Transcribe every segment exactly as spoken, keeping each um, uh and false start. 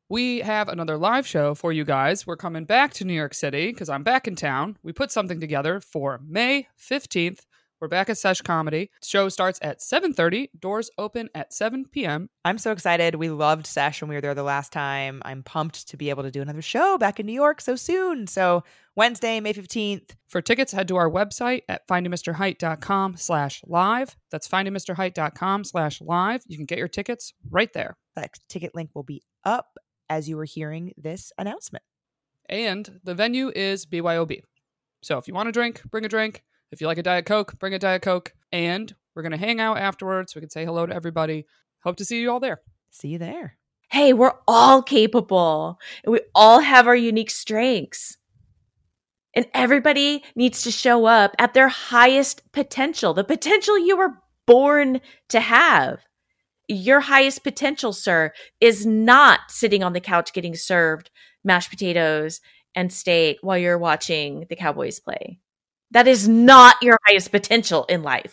we have another live show for you guys. We're coming back to New York City because I'm back in town. We put something together for May fifteenth. We're back at Sesh Comedy. The show starts at seven thirty. Doors open at seven p.m. I'm so excited. We loved Sesh when we were there the last time. I'm pumped to be able to do another show back in New York so soon. So Wednesday, May fifteenth. For tickets, head to our website at findingmisterheight.com slash live. That's findingmisterheight.com slash live. You can get your tickets right there. That ticket link will be up as you were hearing this announcement. And the venue is B Y O B. So if you want a drink, bring a drink. If you like a Diet Coke, bring a Diet Coke. And we're going to hang out afterwards. We can say hello to everybody. Hope to see you all there. See you there. Hey, we're all capable. And we all have our unique strengths. And everybody needs to show up at their highest potential, the potential you were born to have. Your highest potential, sir, is not sitting on the couch getting served mashed potatoes and steak while you're watching the Cowboys play. That is not your highest potential in life.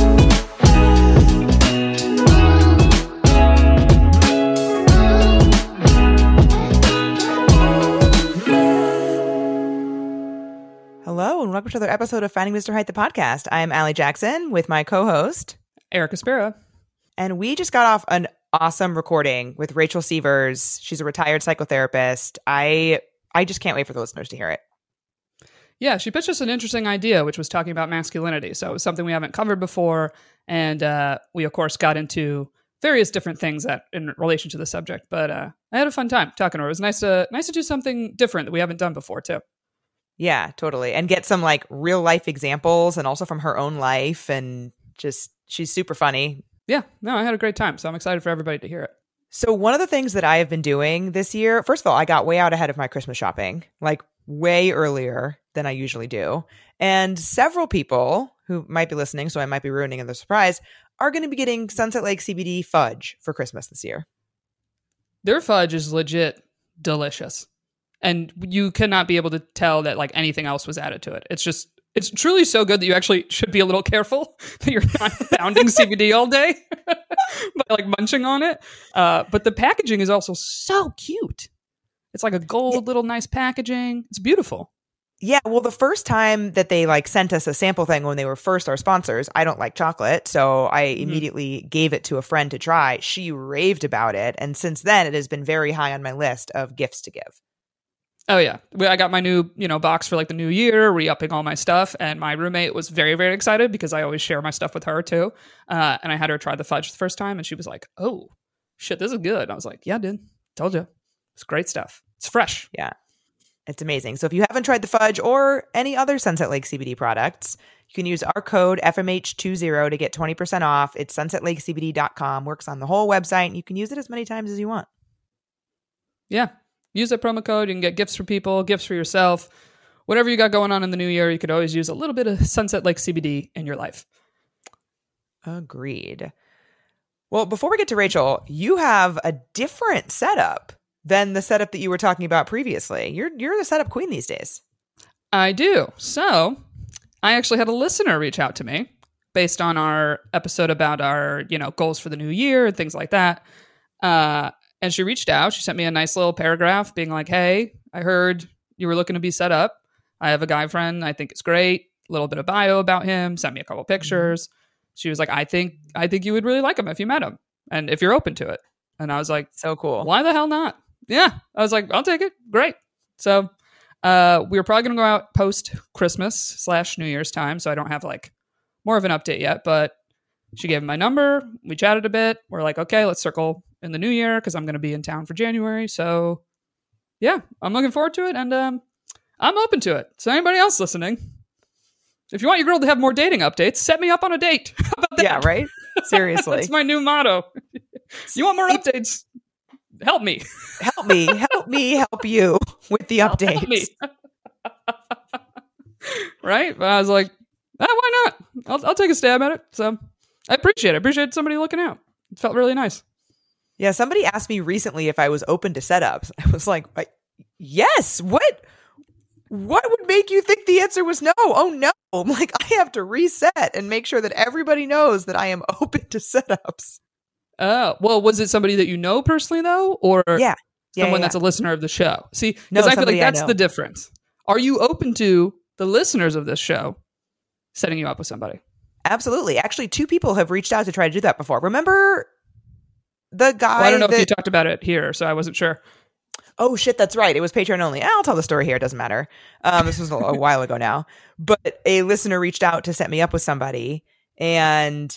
Hello, and welcome to another episode of Finding Mister Height, the podcast. I'm Allie Jackson with my co-host, Erica Spera. And we just got off an awesome recording with Rachel Sievers. She's a retired psychotherapist. I I just can't wait for the listeners to hear it. Yeah, she pitched us an interesting idea, which was talking about masculinity. So it was something we haven't covered before. And uh, we, of course, got into various different things that in relation to the subject. But uh, I had a fun time talking to her. It was nice to nice to do something different that we haven't done before, too. Yeah, totally. And get some like real life examples and also from her own life. And just, she's super funny. Yeah, no, I had a great time. So I'm excited for everybody to hear it. So one of the things that I have been doing this year, first of all, I got way out ahead of my Christmas shopping, like way earlier than I usually do. And several people who might be listening, so I might be ruining the surprise, are going to be getting Sunset Lake C B D fudge for Christmas this year. Their fudge is legit delicious. And you cannot be able to tell that like anything else was added to it. It's just, it's truly so good that you actually should be a little careful that you're not pounding C B D all day by like munching on it. Uh, but the packaging is also so cute. It's like a gold yeah. little nice packaging. It's beautiful. Yeah, well, the first time that they like sent us a sample thing when they were first our sponsors, I don't like chocolate, so I mm-hmm. immediately gave it to a friend to try. She raved about it, and since then it has been very high on my list of gifts to give. Oh yeah, I got my new, you know, box for like the new year, re-upping all my stuff, and my roommate was very, very excited because I always share my stuff with her too. Uh, and I had her try the fudge the first time, and she was like, "Oh, shit, this is good." I was like, "Yeah, dude, told you, it's great stuff. It's fresh." Yeah. It's amazing. So if you haven't tried the fudge or any other Sunset Lake C B D products, you can use our code F M H twenty to get twenty percent off. It's sunset lake c b d dot com. Works on the whole website, and you can use it as many times as you want. Yeah. Use that promo code. You can get gifts for people, gifts for yourself. Whatever you got going on in the new year, you could always use a little bit of Sunset Lake C B D in your life. Agreed. Well, before we get to Rachel, you have a different setup than the setup that you were talking about previously. You're you're the setup queen these days. I do. So I actually had a listener reach out to me based on our episode about our, you know, goals for the new year and things like that. Uh, and she reached out. She sent me a nice little paragraph being like, "Hey, I heard you were looking to be set up. I have a guy friend. I think it's great. A little bit of bio about him. Sent me a couple pictures." Mm-hmm. She was like, I think I think you would really like him if you met him and if you're open to it. And I was like, so cool. Why the hell not? Yeah. I was like, I'll take it. Great. So uh, we were probably going to go out post Christmas slash New Year's time. So I don't have like more of an update yet, but she gave me my number. We chatted a bit. We're like, okay, let's circle in the new year because I'm going to be in town for January. So yeah, I'm looking forward to it. And um, I'm open to it. So anybody else listening, if you want your girl to have more dating updates, set me up on a date. How about that? Yeah, right? Seriously. That's my new motto. You want more updates? Help me. Help me. Help me help you with the updates. Help me. Right? But I was like, ah, why not? I'll, I'll take a stab at it. So I appreciate it. I appreciate somebody looking out. It felt really nice. Yeah, somebody asked me recently if I was open to setups. I was like, yes. What? What would make you think the answer was no? Oh, no. I'm like, I have to reset and make sure that everybody knows that I am open to setups. Oh, well, was it somebody that you know personally, though? Or Yeah. Yeah, someone yeah, that's a yeah. listener of the show. See, No, because I feel like somebody I that's know. the difference. Are you open to the listeners of this show setting you up with somebody? Absolutely. Actually, two people have reached out to try to do that before. Remember the guy Well, I don't know that... if you talked about it here, so I wasn't sure. Oh, shit, that's right. It was Patreon only. I'll tell the story here. It doesn't matter. Um, this was a, a while ago now. But a listener reached out to set me up with somebody, and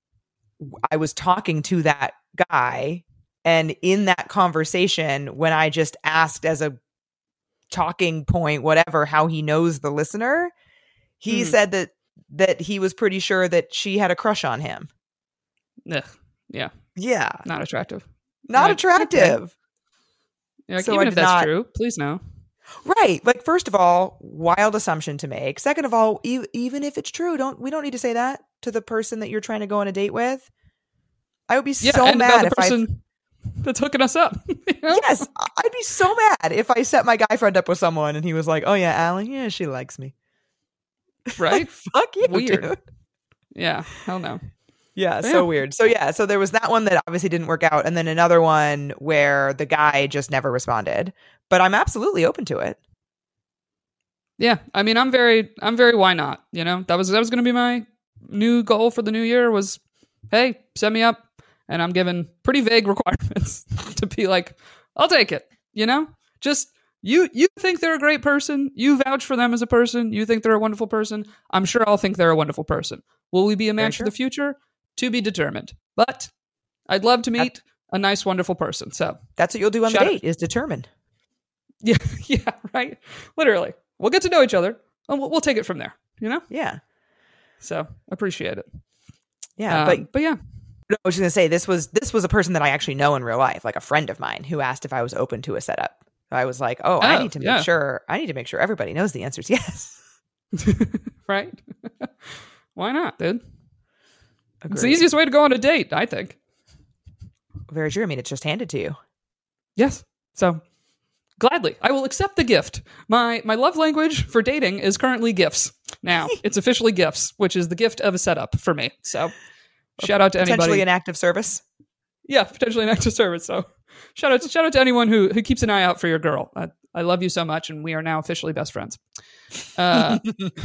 I was talking to that guy. And in that conversation, when I just asked as a talking point, whatever, how he knows the listener, he Mhm. said that that he was pretty sure that she had a crush on him. Ugh, yeah, Yeah. not attractive. Not Right. attractive. Yeah, like, So even I if did that's not- true, please no. Right. Like, first of all, wild assumption to make. Second of all, e- even if it's true, don't we don't need to say that to the person that you're trying to go on a date with. I would be Yeah, so and mad about if the person that's hooking us up. you know? I Yes, I'd be so mad if I set my guy friend up with someone and he was like, "Oh yeah, Alan, yeah, she likes me." Right? Fuck you, Weird. dude. Yeah, hell no. Yeah, Yeah. so weird. So yeah, so there was that one that obviously didn't work out, and then another one where the guy just never responded. But I'm absolutely open to it. Yeah, I mean, I'm very, I'm very. Why not? You know, that was that was going to be my new goal for the new year. Was, hey, set me up, and I'm given pretty vague requirements to be like, I'll take it. You know, just you. You think they're a great person. You vouch for them as a person. You think they're a wonderful person. I'm sure I'll think they're a wonderful person. Will we be a match for true. the future? To be determined. But I'd love to meet a nice, wonderful person. So That's what you'll do on Shout the out- date is determine. yeah, yeah, right. Literally, we'll get to know each other, and we'll, we'll take it from there. You know. Yeah. So appreciate it. Yeah, Um, but but yeah, I was just gonna say this was this was a person that I actually know in real life, like a friend of mine who asked if I was open to a setup. I was like, oh, I Oh, need to make yeah. sure I need to make sure everybody knows the answer is yes. right. Why not, dude? It's the Agreed. easiest way to go on a date, I think. Very true. I mean, it's just handed to you. Yes. So gladly, I will accept the gift. My my love language for dating is currently gifts. Now it's officially gifts, which is the gift of a setup for me. So shout out to Potentially anybody. an active service. Yeah, potentially an active service. So shout out to, shout out to anyone who who keeps an eye out for your girl. I, I love you so much, and we are now officially best friends. Uh,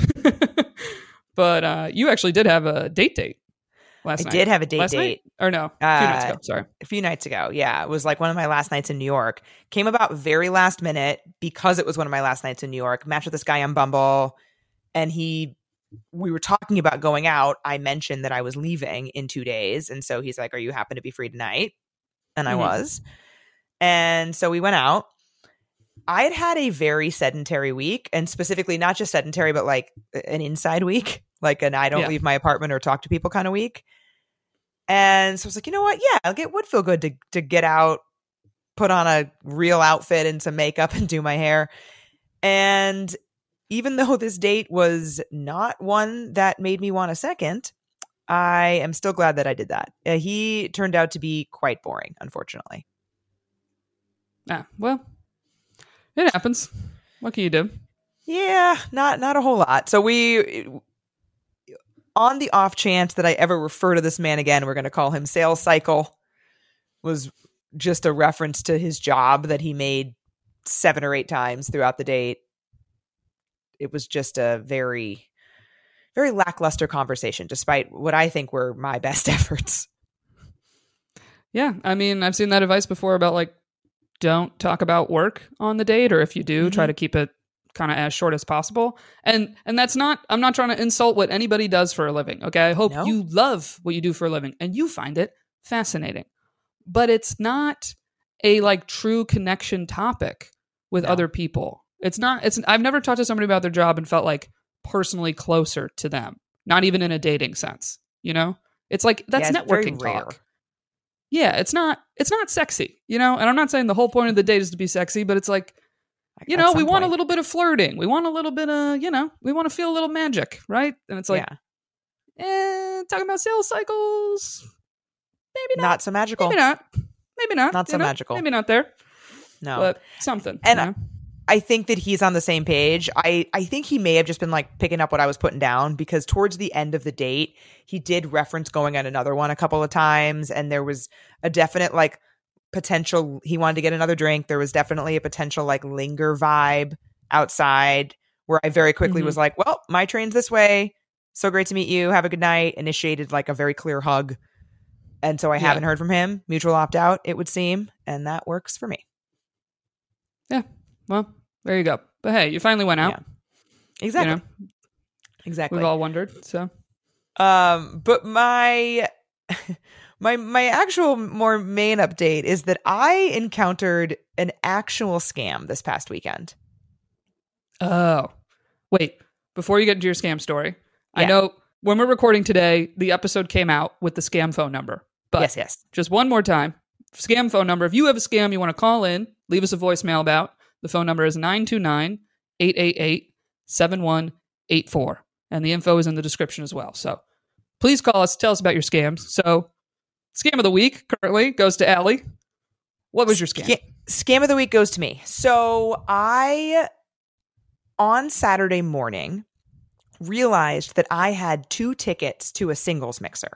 but uh, you actually did have a date date last I night. did have a date last date. night? Or no, a few nights Uh, ago. Sorry. A few nights ago. Yeah. It was like one of my last nights in New York. Came about very last minute because it was one of my last nights in New York. Matched with this guy on Bumble. And he, we were talking about going out. I mentioned that I was leaving in two days. And so he's like, are you happen to be free tonight? And I Mhm. was. And so we went out. I had had a very sedentary week, and specifically not just sedentary, but like an inside week, like an I don't Yeah. leave my apartment or talk to people kind of week. And so I was like, you know what? Yeah, I'll get would feel good to to get out, put on a real outfit and some makeup and do my hair. And even though this date was not one that made me want a second, I am still glad that I did that. Uh, he turned out to be quite boring, unfortunately. Ah, well, it happens. What can you do? Yeah, not not a whole lot. So we, on the off chance that I ever refer to this man again, we're going to call him Sales Cycle, was just a reference to his job that he made seven or eight times throughout the date. It was just a very, very lackluster conversation, despite what I think were my best efforts. Yeah, I mean, I've seen that advice before about like, don't talk about work on the date, or if you do, try Mhm. to keep it kind of as short as possible. And and that's not, I'm not trying to insult what anybody does for a living. Okay, I hope No. you love what you do for a living and you find it fascinating. But it's not a like true connection topic with No. other people. It's not. It's. I've never talked to somebody about their job and felt like personally closer to them. Not even in a dating sense. You know, it's like that's Yeah, it's very networking rare. talk. Yeah, it's not. It's not sexy. You know, and I'm not saying the whole point of the date is to be sexy, but it's like, you At know, we some want a point. little bit of flirting. We want a little bit of, you know, we want to feel a little magic, right? And it's like, yeah, eh, talking about sales cycles, maybe not. not so magical. Maybe not. Maybe not. Not you so know? magical. Maybe not there, No, but something. And you know? I think that he's on the same page. I, I think he may have just been like picking up what I was putting down, because towards the end of the date, he did reference going on another one a couple of times. And there was a definite like potential, he wanted to get another drink. There was definitely a potential like linger vibe outside where I very quickly Mm-hmm. was like, well, my train's this way. So great to meet you. Have a good night. Initiated like a very clear hug. And so I Yeah. haven't heard from him. Mutual opt out, it would seem. And that works for me. Yeah. Well, there you go. But hey, you finally went out. Yeah. Exactly. You know, Exactly. we've all wondered. So, Um, but my my my actual more main update is that I encountered an actual scam this past weekend. oh, wait. Before you get into your scam story, I Yeah. know when we're recording today, the episode came out with the scam phone number. But yes, yes. just one more time, scam phone number. If you have a scam you want to call in, leave us a voicemail about. The phone number is nine two nine, eight eight eight, seven one eight four. And the info is in the description as well. So please call us. Tell us about your scams. So scam of the week currently goes to Allie. What was your scam? Sca- scam of the week goes to me. So I, on Saturday morning, realized that I had two tickets to a singles mixer.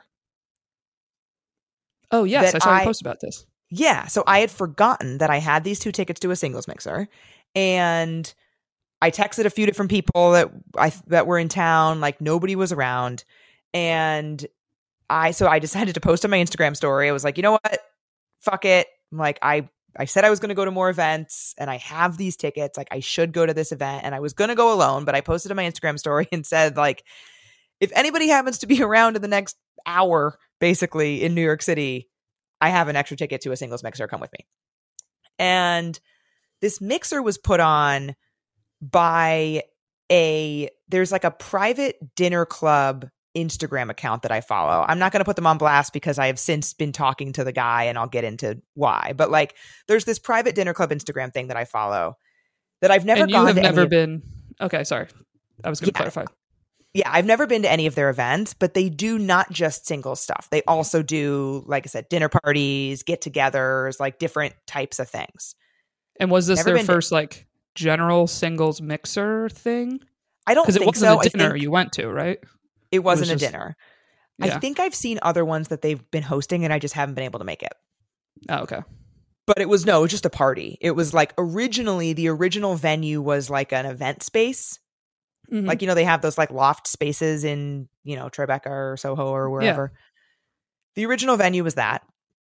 Oh, yes. that I saw you I- post about this. Yeah, so I had forgotten that I had these two tickets to a singles mixer, and I texted a few different people that I that were in town. Like nobody was around, and I so I decided to post on my Instagram story. I was like, you know what, fuck it. I'm like I I said I was going to go to more events, and I have these tickets. Like I should go to this event, and I was going to go alone, but I posted on my Instagram story and said like, if anybody happens to be around in the next hour, basically in New York City, I have an extra ticket to a singles mixer. Come with me. And this mixer was put on by a, there's like a private dinner club Instagram account that I follow. I'm not going to put them on blast because I have since been talking to the guy and I'll get into why. But like, there's this private dinner club Instagram thing that I follow that I've never and you gone have to never any of- been. Okay, sorry. I was going to Yeah. clarify. Yeah, I've never been to any of their events, but they do not just single stuff. They also do, like I said, dinner parties, get-togethers, like different types of things. And was this Never their been to- first like general singles mixer thing? I don't Because it think wasn't so. a I dinner think you went to, right? it wasn't was a just- dinner. Yeah. I think I've seen other ones that they've been hosting, and I just haven't been able to make it. Oh, okay. But it was no, it was just a party. It was like originally the original venue was like an event space. Mhm. Like, you know, they have those like loft spaces in, you know, Tribeca or Soho or wherever. The original venue was that.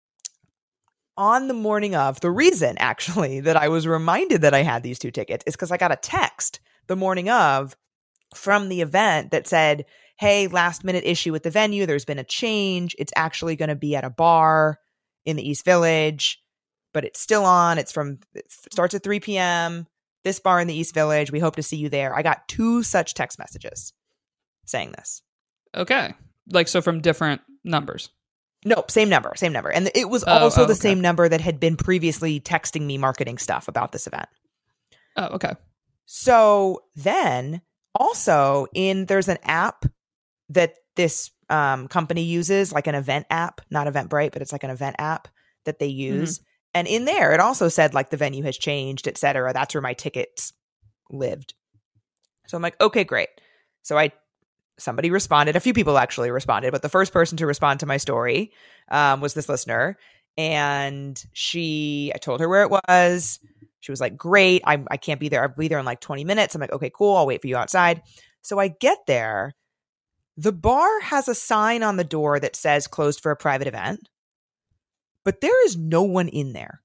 On the morning of, the reason actually that I was reminded that I had these two tickets is because I got a text the morning of from the event that said, hey, last minute issue with the venue. There's been a change. It's actually going to be at a bar in the East Village, but it's still on. It's from, it starts at three p.m. This bar in the East Village. We hope to see you there. I got two such text messages saying this. Okay. Like, so from different numbers. Nope, same number, same number. And it was Oh, also oh, the okay. same number that had been previously texting me marketing stuff about this event. Oh, okay. So then also in, there's an app that this um, company uses, like an event app, not Eventbrite, but it's like an event app that they use. And in there, it also said like the venue has changed, et cetera. That's where my tickets lived. So I'm like, okay, great. So I, somebody responded. A few people actually responded, but the first person to respond to my story um, was this listener. And she, I told her where it was. She was like, great. I, I can't be there. I'll be there in like twenty minutes. I'm like, okay, cool. I'll wait for you outside. So I get there. The bar has a sign on the door that says closed for a private event, but there is no one in there.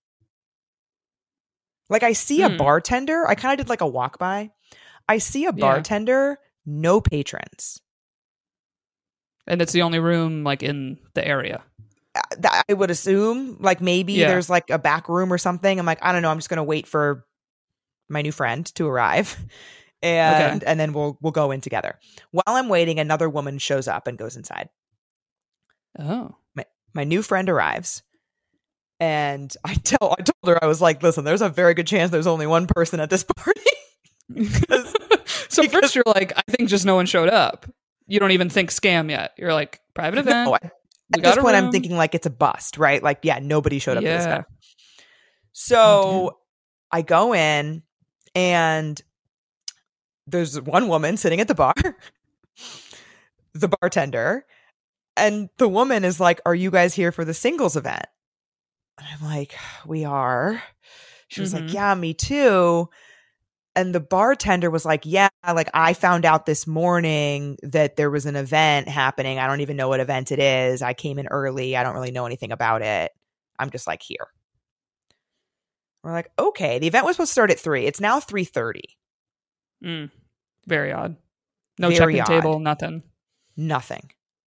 Like I see a Hmm. bartender. I kind of did like a walk by. I see a bartender, no patrons. And it's the only room like in the area. Uh, th- I would assume like maybe Yeah. there's like a back room or something. I'm like, I don't know. I'm just going to wait for my new friend to arrive. And Okay. and then we'll we'll go in together. While I'm waiting, another woman shows up and goes inside. Oh. My new friend arrives, and I tell I told her, I was like, listen, there's a very good chance there's only one person at this party. So because- first you're like, I think just no one showed up. You don't even think scam yet. You're like, private event. No, we at this got a point, I'm room. thinking like it's a bust, right? Like, yeah, nobody showed up to this Yeah. event. So I go in, and there's one woman sitting at the bar, the bartender, and the woman is like, are you guys here for the singles event? And I'm like, we are. She was Mhm. like, yeah, me too. And the bartender was like, yeah, like I found out this morning that there was an event happening. I don't even know what event it is. I came in early. I don't really know anything about it. I'm just like, here. We're like, okay. The event was supposed to start at three. It's now three thirty. Mm. Very odd. No Very check-in odd. table, nothing. Nothing.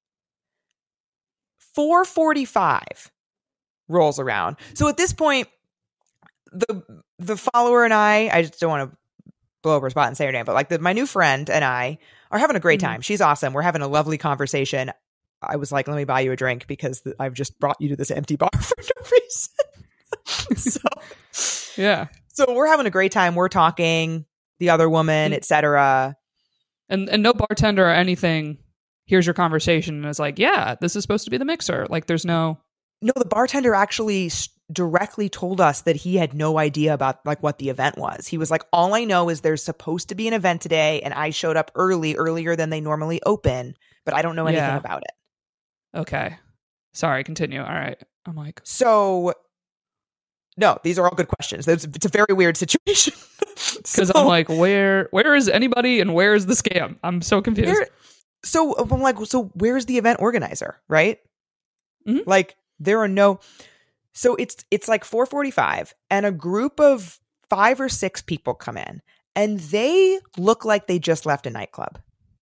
four forty-five rolls around. So at this point, the the follower and I, I just don't want to blow up her spot and say her name, but like the, my new friend and I are having a great Mhm. time. She's awesome. We're having a lovely conversation. I was like, let me buy you a drink because th- I've just brought you to this empty bar for no reason. so, Yeah. so we're having a great time. We're talking, the other woman, Mm. et cetera. And and no bartender or anything hears your conversation and is like, yeah, this is supposed to be the mixer. Like there's no No, the bartender actually s- directly told us that he had no idea about like what the event was. He was like, all I know is there's supposed to be an event today and I showed up early, earlier than they normally open, but I don't know anything Yeah. about it. Okay. Sorry, continue. All right. I'm like, So, no, these are all good questions. It's, it's a very weird situation. because I'm like, where where is anybody and where is the scam? I'm so confused. Where- so I'm like, so where's the event organizer, right? Mhm. Like there are no. So it's it's like four forty-five, and a group of five or six people come in, and they look like they just left a nightclub.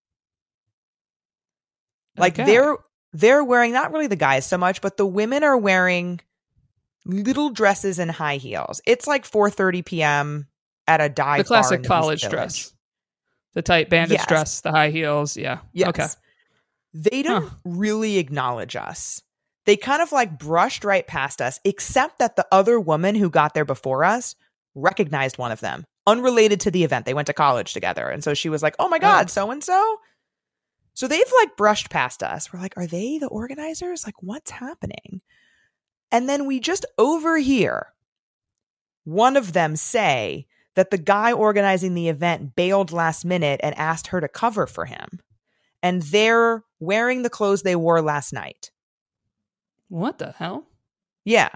Like Okay. they're they're wearing not really the guys so much, but the women are wearing little dresses and high heels. It's like four thirty p.m. at a dive the bar classic in the East college Village. dress. The tight bandage Yes. dress, the high heels. Yeah. Yes. Okay. They don't Huh. really acknowledge us. They kind of like brushed right past us, except that the other woman who got there before us recognized one of them, unrelated to the event. They went to college together. And so she was like, oh my God, so and so. So they've like brushed past us. We're like, are they the organizers? Like, what's happening? And then we just overhear one of them say that the guy organizing the event bailed last minute and asked her to cover for him. And they're wearing the clothes they wore last night. What the hell? Yeah.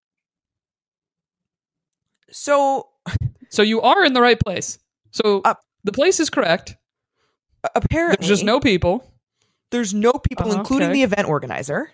So So you are in the right place. So Uh, the place is correct. apparently, There's just no people. there's no people, Uh, including okay. the event organizer.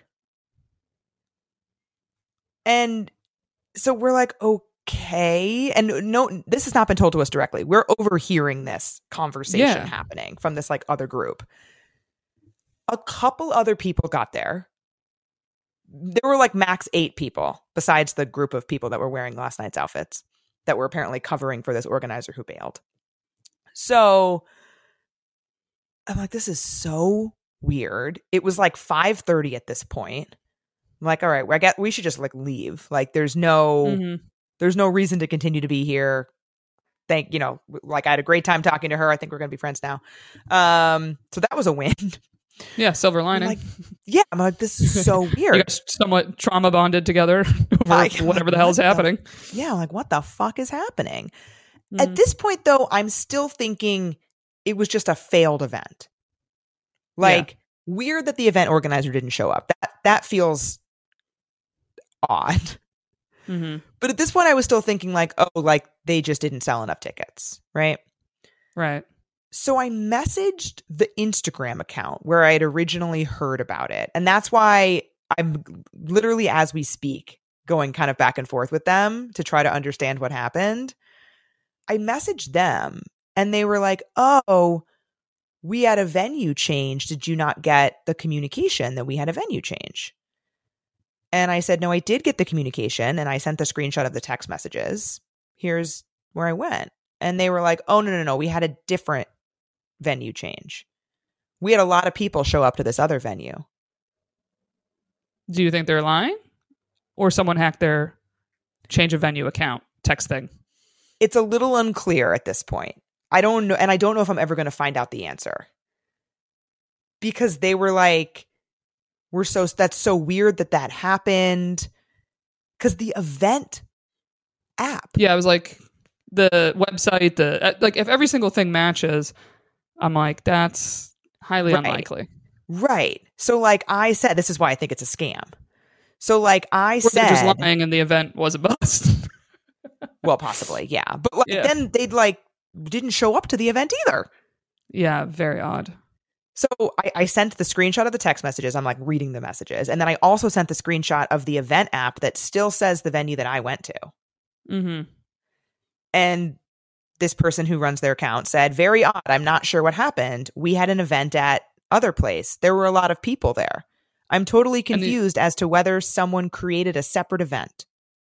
And so we're like, okay. And no, this has not been told to us directly. We're overhearing this conversation Yeah. happening from this like other group. A couple other people got there. There were like max eight people besides the group of people that were wearing last night's outfits that were apparently covering for this organizer who bailed. So I'm like, this is so weird. It was like five thirty at this point. I'm like, all right, I get we should just like leave. Like there's no Mhm. there's no reason to continue to be here. Thank you know, like I had a great time talking to her. I think we're gonna be friends now. Um, so that was a win. Yeah, silver I'm lining. like, yeah, I'm like, this is so You weird. guys somewhat trauma bonded together over I- whatever the what hell's the- happening. Yeah, I'm like, what the fuck is happening? Mhm. At this point, though, I'm still thinking it was just a failed event. Like, weird that the event organizer didn't show up. That that feels odd. Mhm. But at this point, I was still thinking, like, oh, like, they just didn't sell enough tickets, right? Right. So I messaged the Instagram account where I had originally heard about it. And that's why I'm literally, as we speak, going kind of back and forth with them to try to understand what happened. I messaged them and they were like, oh, we had a venue change. Did you not get the communication that we had a venue change? And I said, no, I did get the communication. And I sent the screenshot of the text messages. Here's where I went. And they were like, oh, no, no, no. We had a different venue change. We had a lot of people show up to this other venue. Do you think they're lying? Or someone hacked their change of venue account text thing? It's a little unclear at this point. I don't know. And I don't know if I'm ever going to find out the answer. Because they were like, we're so, that's so weird that that happened. Because the event app. Yeah, I was like, the website, the uh, like, if every single thing matches, I'm like, that's highly Right. unlikely. Right. So like I said, this is why I think it's a scam. So like I Or said, they're just lying and the event was a bust. well, possibly, yeah. But like, Yeah. then they'd like didn't show up to the event either. Yeah, very odd. So I, I sent the screenshot of the text messages. I'm like reading the messages. And then I also sent the screenshot of the event app that still says the venue that I went to. Mm-hmm. And this person who runs their account said, very odd. I'm not sure what happened. We had an event at other place. There were a lot of people there. I'm totally confused as to whether someone created a separate event.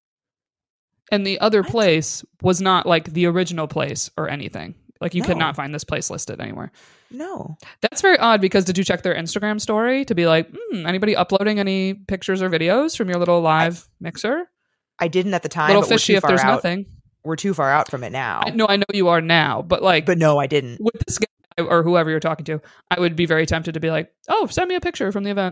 And the other What? place was not like the original place or anything. Like you No. could not find this place listed anywhere. No. That's very odd because did you check their Instagram story to be like, hmm, anybody uploading any pictures or videos from your little live mixer? I didn't at the time. Little but we're fishy too if far there's out. nothing. We're too far out from it now. I, no, I know you are now, but like, But no, I didn't. with this guy or whoever you're talking to, I would be very tempted to be like, oh, send me a picture from the event.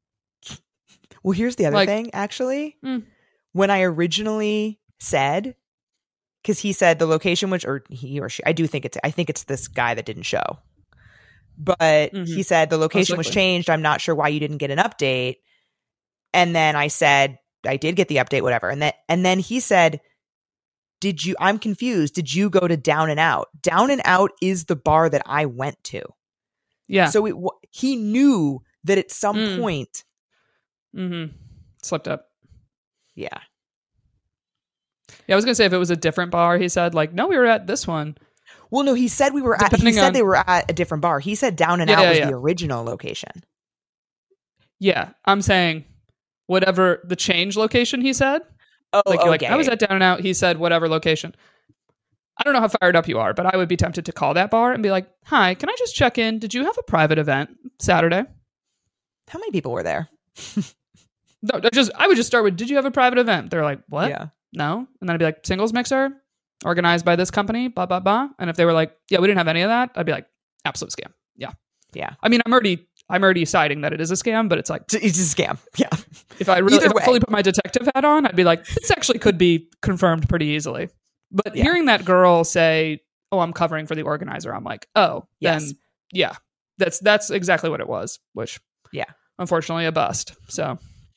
Well, here's the other Like- thing, actually. Mm. When I originally said, because he said the location, which, or he or she, I do think it's, I think it's this guy that didn't show. But Mhm. he said the location was likely. changed. I'm not sure why you didn't get an update. And then I said, I did get the update, whatever. And then, and then he said, did you, I'm confused. Did you go to Down and Out? Down and Out is the bar that I went to. Yeah. So it, wa- he knew that at some Mm. point, mm-hmm. Slipped up. yeah. Yeah, I was gonna say if it was a different bar, he said like, no, we were at this one. Well, no, he said we were at, he Depending said on- they were at a different bar. He said Down and Yeah, Out yeah, was yeah. the original location. Yeah, I'm saying whatever the change location he said. Oh, Like, you're like okay. I was at Down and Out. He said whatever location. I don't know how fired up you are, but I would be tempted to call that bar and be like, "Hi, can I just check in? Did you have a private event Saturday?" How many people were there? No, I just I would just start with, "Did you have a private event?" They're like, "What? Yeah. No," and then I'd be like, "Singles mixer, organized by this company, blah blah blah." And if they were like, "Yeah, we didn't have any of that," I'd be like, "Absolute scam." Yeah, Yeah. I mean, I'm already I'm already citing that it is a scam, but it's like It's a scam. Yeah. if I really Either if I way. fully put my detective hat on, I'd be like, this actually could be confirmed pretty easily. But Yeah. hearing that girl say, "Oh, I'm covering for the organizer," I'm like, "Oh, Yes. then yeah, that's that's exactly what it was." Which, Yeah. unfortunately, a bust. So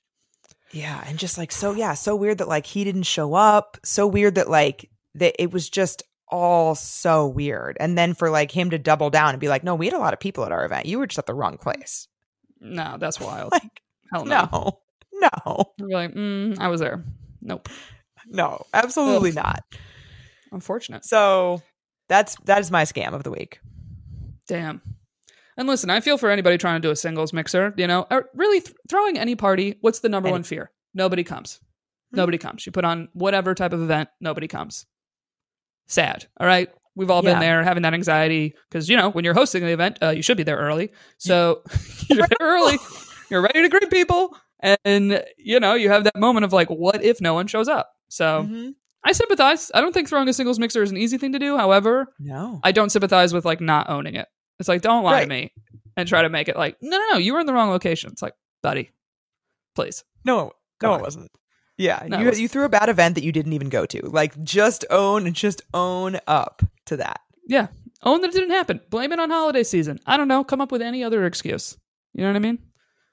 Yeah. And just like, so, yeah, so weird that like he didn't show up. So weird that like that it was just all so weird. And then for like him to double down and be like, no, we had a lot of people at our event. You were just at the wrong place. no, that's wild. Like, Hell no. no, no, You're like, mm, I was there. Nope. no, absolutely Ugh. not. Unfortunate. So that's, that is my scam of the week. Damn. And listen, I feel for anybody trying to do a singles mixer, you know, or really th- throwing any party. What's the number Any- one fear? Nobody comes. Hmm. Nobody comes. You put on whatever type of event, nobody comes. Sad. All right. We've all Yeah. been there having that anxiety because, you know, when you're hosting an event, uh, you should be there early. So you're there early. You're ready to greet people. And, you know, you have that moment of like, what if no one shows up? So Mhm. I sympathize. I don't think throwing a singles mixer is an easy thing to do. However, No. I don't sympathize with like not owning it. It's like, don't lie Right. to me and try to make it like, no, no, no, you were in the wrong location. It's like, buddy, please. No, Come no, on. it wasn't. Yeah, No, it you wasn't. you threw a bad event that you didn't even go to. Like, just own and just own up to that. Yeah. Own that it didn't happen. Blame it on holiday season. I don't know. Come up with any other excuse. You know what I mean?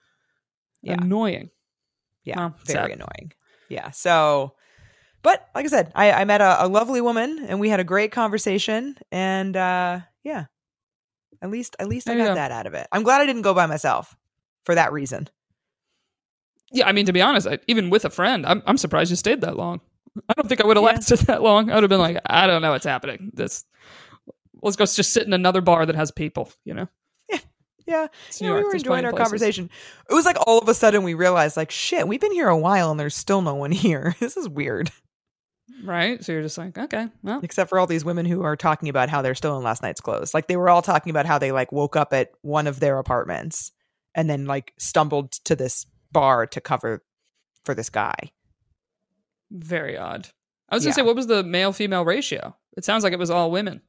Yeah. Annoying. Yeah, Oh, very sad. annoying. Yeah, so, but like I said, I, I met a, a lovely woman and we had a great conversation. And uh, yeah, at least at least I There you got go. that out of it. I'm glad I didn't go by myself for that reason. Yeah. I mean, to be honest, I, even with a friend, I'm, I'm surprised you stayed that long. I don't think I would have Yeah. lasted that long. I would have been like, I don't know what's happening. This, let's go just sit in another bar that has people, you know? Yeah, It's yeah, New we York. were There's enjoying plenty our of places. conversation. It was like all of a sudden we realized, like, shit, we've been here a while and there's still no one here. This is weird. Right? So you're just like, okay, well, Except for all these women who are talking about how they're still in last night's clothes. Like they were all talking about how they like woke up at one of their apartments and then like stumbled to this bar to cover for this guy. very odd. I was going Yeah. to say, what was the male female ratio? It sounds like it was all women.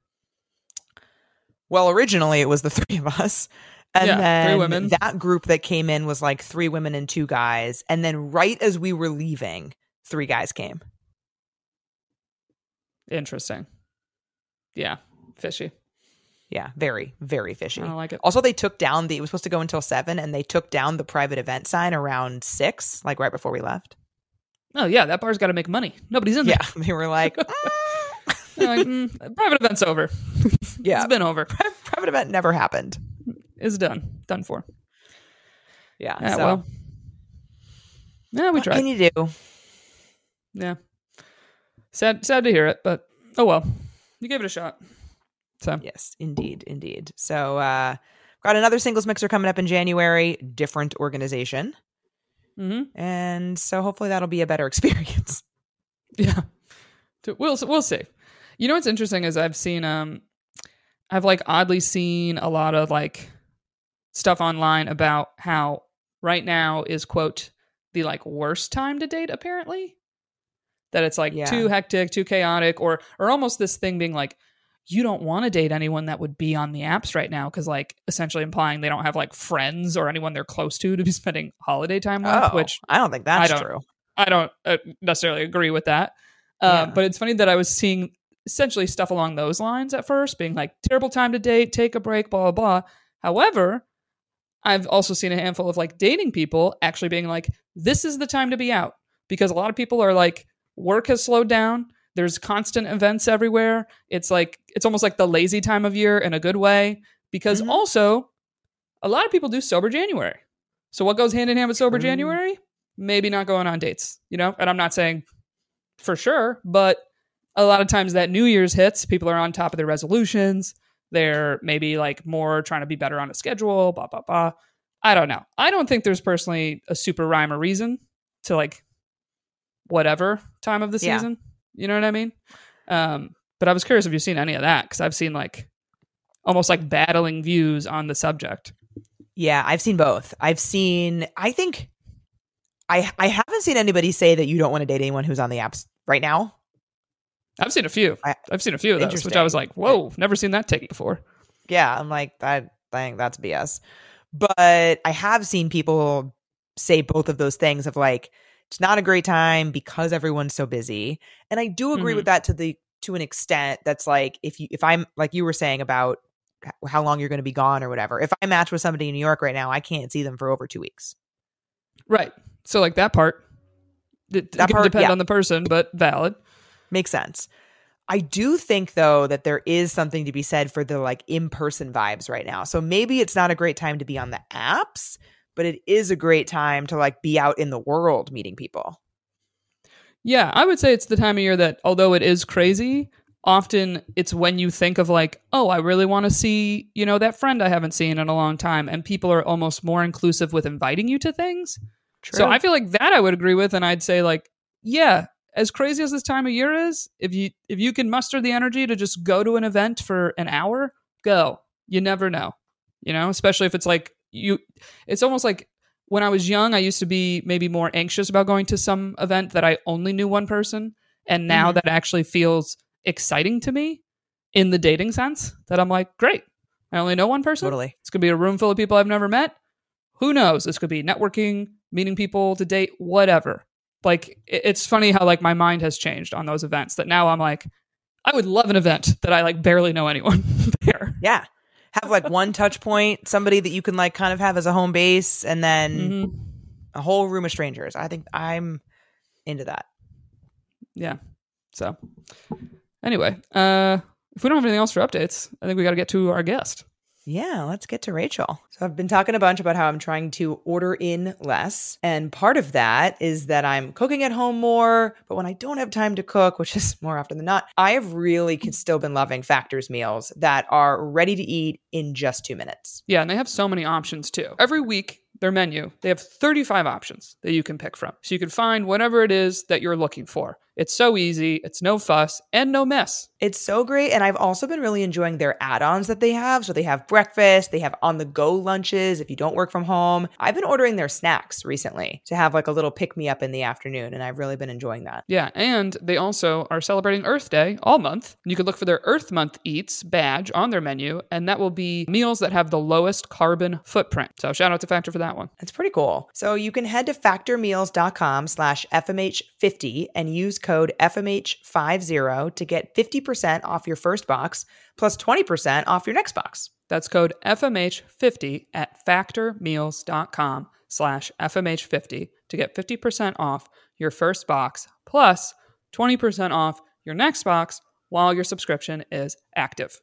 Well, originally it was the three of us. And Yeah, then three women. that group that came in was like three women and two guys. And then right as we were leaving, three guys came. Interesting. Yeah. Fishy. Yeah, very, very fishy. I don't like it. Also, they took down the, it was supposed to go until seven, and they took down the private event sign around six, like right before we left. Oh, yeah, that bar's got to make money. Nobody's in there. Yeah, they were like, mm. They're like mm, private event's over. Yeah. It's been over. Pri- private event never happened. It's done. Done for. Yeah. Yeah, so, well. Yeah, we what tried. can you do? Yeah. Sad sad to hear it, but oh well. You gave it a shot. So Yes, indeed, indeed. So, uh, got another singles mixer coming up in January, different organization. Mm-hmm. And so hopefully that'll be a better experience. Yeah. So We'll we'll see. You know what's interesting is I've seen um I've like oddly seen a lot of like stuff online about how right now is quote the like worst time to date apparently. That it's like Yeah. too hectic, too chaotic, or or almost this thing being like you don't want to date anyone that would be on the apps right now because like essentially implying they don't have like friends or anyone they're close to to be spending holiday time with, Oh, which I don't think that's I don't- true. I don't uh, necessarily agree with that. Uh, Yeah. But it's funny that I was seeing essentially stuff along those lines at first, being like, terrible time to date, take a break, blah, blah, blah. However, I've also seen a handful of like dating people actually being like, this is the time to be out. Because a lot of people are like, work has slowed down. There's constant events everywhere. It's like, it's almost like the lazy time of year in a good way. Because Mhm. also, a lot of people do sober January. So what goes hand in hand with sober True. January? Maybe not going on dates, you know? And I'm not saying for sure, but a lot of times that New Year's hits, people are on top of their resolutions. They're maybe like more trying to be better on a schedule, blah, blah, blah. I don't know. I don't think there's personally a super rhyme or reason to like whatever time of the Yeah. season. You know what I mean? Um, but I was curious if you've seen any of that because I've seen like almost like battling views on the subject. Yeah, I've seen both. I've seen, I think, I I haven't seen anybody say that you don't want to date anyone who's on the apps right now. I've seen a few. I- I've seen a few of those, which I was like, whoa, never seen that take before. Yeah, I'm like, I think that's B S. But I have seen people say both of those things of like, it's not a great time because everyone's so busy. And I do agree Mhm. with that to the to an extent. That's like if you if I'm like you were saying about h- how long you're going to be gone or whatever. If I match with somebody in New York right now, I can't see them for over two weeks. Right. So like that part, it, That it can part, depend yeah. on the person, but valid. Makes sense. I do think though that there is something to be said for the like in-person vibes right now. So maybe it's not a great time to be on the apps, but it is a great time to like be out in the world meeting people. Yeah, I would say it's the time of year that, although it is crazy, often it's when you think of like, oh, I really want to see, you know, that friend I haven't seen in a long time. And people are almost more inclusive with inviting you to things. So I feel like that I would agree with. And I'd say like, yeah, as crazy as this time of year is, if you if you can muster the energy to just go to an event for an hour, go. You never know, you know, especially if it's like you, it's almost like when I was young, I used to be maybe more anxious about going to some event that I only knew one person. And now Mhm. that actually feels exciting to me in the dating sense that I'm like, great, I only know one person. Totally. It's going to be a room full of people I've never met. Who knows? This could be networking, meeting people to date, whatever. Like, it- it's funny how like my mind has changed on those events that now I'm like, I would love an event that I like barely know anyone there. Yeah. Have like one touch point, somebody that you can like kind of have as a home base, and then Mhm. a whole room of strangers. I think I'm into that. Yeah. So anyway, uh, if we don't have anything else for updates, I think we got to get to our guest. Yeah, let's get to Rachel. So I've been talking a bunch about how I'm trying to order in less. And part of that is that I'm cooking at home more. But when I don't have time to cook, which is more often than not, I have really can still been loving Factor's meals that are ready to eat in just two minutes. Yeah, and they have so many options too. Every week, their menu, they have thirty-five options that you can pick from. So you can find whatever it is that you're looking for. It's so easy, it's no fuss, and no mess. It's so great. And I've also been really enjoying their add-ons that they have. So they have breakfast, they have on-the-go lunches if you don't work from home. I've been ordering their snacks recently to have like a little pick-me-up in the afternoon, and I've really been enjoying that. Yeah, and they also are celebrating Earth Day all month. You can look for their Earth Month Eats badge on their menu, and that will be meals that have the lowest carbon footprint. So shout out to Factor for that one. It's pretty cool. So you can head to factormeals.com slash FMH50 and use code code F M H fifty to get fifty percent off your first box plus twenty percent off your next box. That's code F M H fifty at factormeals.com slash FMH50 to get fifty percent off your first box plus twenty percent off your next box while your subscription is active.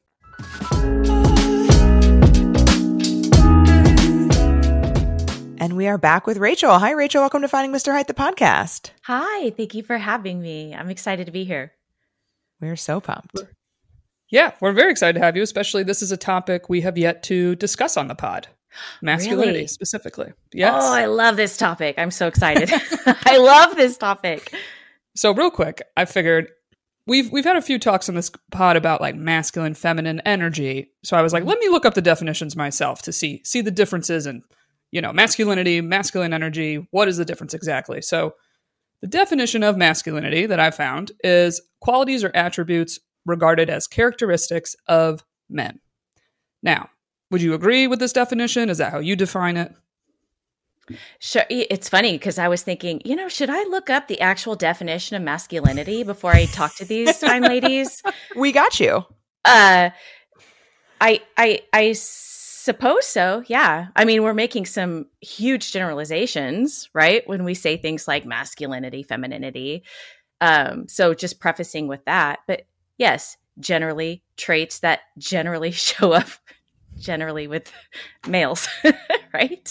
And we are back with Rachel. Hi, Rachel. Welcome to Finding Mister Height, the podcast. Hi, thank you for having me. I'm excited to be here. We're so pumped. Yeah, we're very excited to have you, especially this is a topic we have yet to discuss on the pod. Masculinity, Really? specifically. Yes. Oh, I love this topic. I'm so excited. I love this topic. So real quick, I figured we've we've had a few talks on this pod about like masculine, feminine energy. So I was like, let me look up the definitions myself to see see the differences in, you know, masculinity, masculine energy. What is the difference exactly? So the definition of masculinity that I found is qualities or attributes regarded as characteristics of men. Now, would you agree with this definition? Is that how you define it? Sure. It's funny because I was thinking, you know, should I look up the actual definition of masculinity before I talk to these fine ladies? We got you. Uh, I, I, I suppose so. Yeah. I mean, we're making some huge generalizations, right? When we say things like masculinity, femininity. Um, so just prefacing with that, but yes, generally traits that generally show up generally with males, right?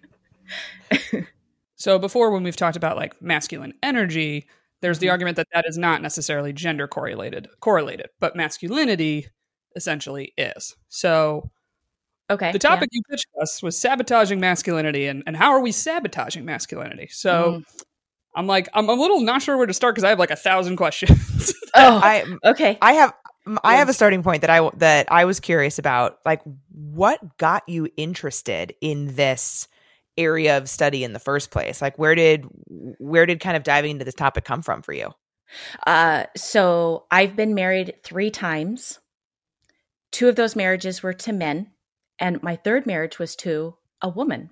So before, when we've talked about like masculine energy, there's the Mhm. argument that that is not necessarily gender correlated, correlated, but masculinity essentially is. So Okay. the topic you pitched us was sabotaging masculinity, and, and how are we sabotaging masculinity? So Mhm. I'm like, I'm a little not sure where to start because I have like a thousand questions. Oh, I okay. I have I have a starting point that I that I was curious about. Like, what got you interested in this area of study in the first place? Like, where did where did kind of diving into this topic come from for you? Uh, so I've been married three times. Two of those marriages were to men, and my third marriage was to a woman.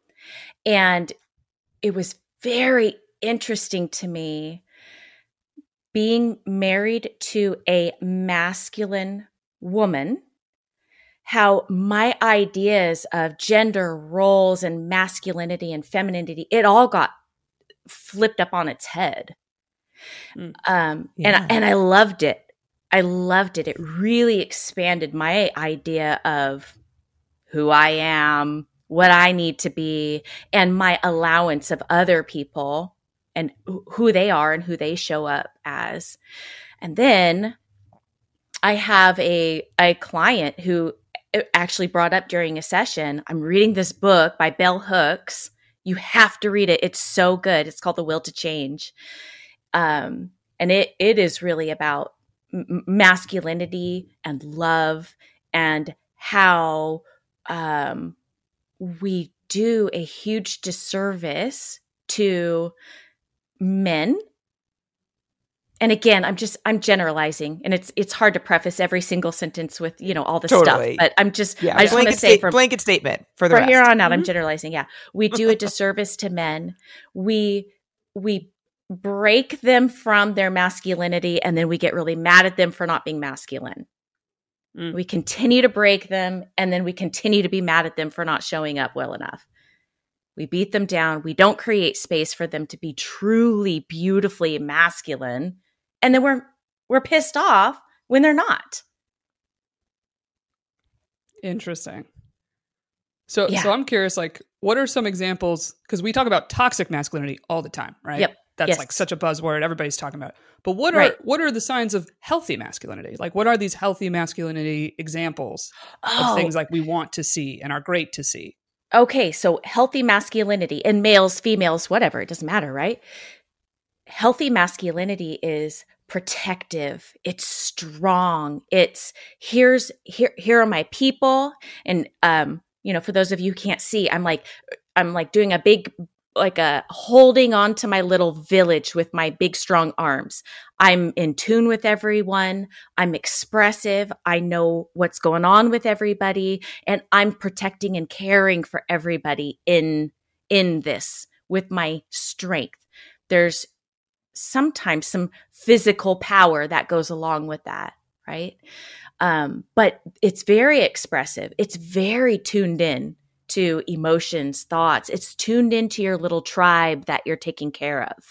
And it was very interesting to me being married to a masculine woman, how my ideas of gender roles and masculinity and femininity, it all got flipped up on its head. Mm. Um, Yeah. and, and I loved it. I loved it. It really expanded my idea of who I am, what I need to be, and my allowance of other people and who they are and who they show up as. And then I have a, a client who actually brought up during a session, I'm reading this book by Bell Hooks. You have to read it. It's so good. It's called The Will to Change. Um, and it it is really about m- masculinity and love and how um, we do a huge disservice to men. And again, I'm just I'm generalizing, and it's it's hard to preface every single sentence with, you know, all the Totally. stuff. But I'm just Yeah, I just want to blanket, say sta- from blanket statement for the from rest. here on out, I'm Mhm. generalizing. Yeah, we do a disservice to men. We we break them from their masculinity, and then we get really mad at them for not being masculine. Mm. We continue to break them, and then we continue to be mad at them for not showing up well enough. We beat them down. We don't create space for them to be truly, beautifully masculine, and then we're we're pissed off when they're not. Interesting. So, Yeah. so I'm curious, like, what are some examples? Because we talk about toxic masculinity all the time, right? Yep. That's Yes. like such a buzzword. Everybody's talking about it. But what are Right. what are the signs of healthy masculinity? Like, what are these healthy masculinity examples Oh, of things like we want to see and are great to see? okay. So healthy masculinity in males, females, whatever, it doesn't matter, right? Healthy masculinity is protective. It's strong. It's here's here here are my people. And um, you know, for those of you who can't see, I'm like I'm like doing a big like a holding on to my little village with my big strong arms. I'm in tune with everyone. I'm expressive. I know what's going on with everybody, and I'm protecting and caring for everybody in in this with my strength. There's sometimes some physical power that goes along with that, right? Um, but it's very expressive. It's very tuned in to emotions, thoughts. It's tuned into your little tribe that you're taking care of.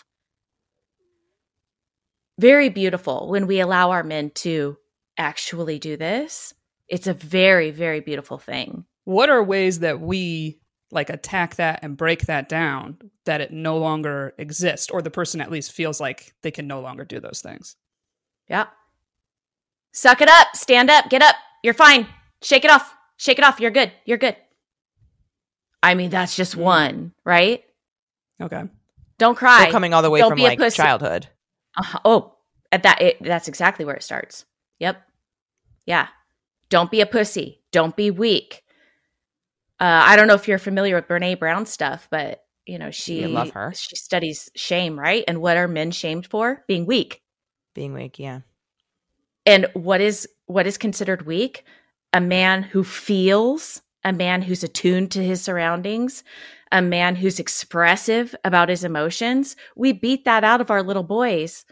Very beautiful when we allow our men to actually do this. It's a very, very beautiful thing. What are ways that we like attack that and break that down, that it no longer exists, or the person at least feels like they can no longer do those things? Yeah. Suck it up. Stand up. Get up. You're fine. Shake it off. Shake it off. You're good. You're good. I mean, that's just one, right? Okay. Don't cry. Still coming all the way Don't from be a like pussy. childhood. Uh, oh, at that, it, that's exactly where it starts. Yep. Yeah. Don't be a pussy. Don't be weak. Uh, I don't know if you're familiar with Brene Brown stuff, but you know, she I love her. She studies shame, right? And what are men shamed for? Being weak. Being weak, yeah. And what is what is considered weak? A man who feels, a man who's attuned to his surroundings, a man who's expressive about his emotions. We beat that out of our little boys.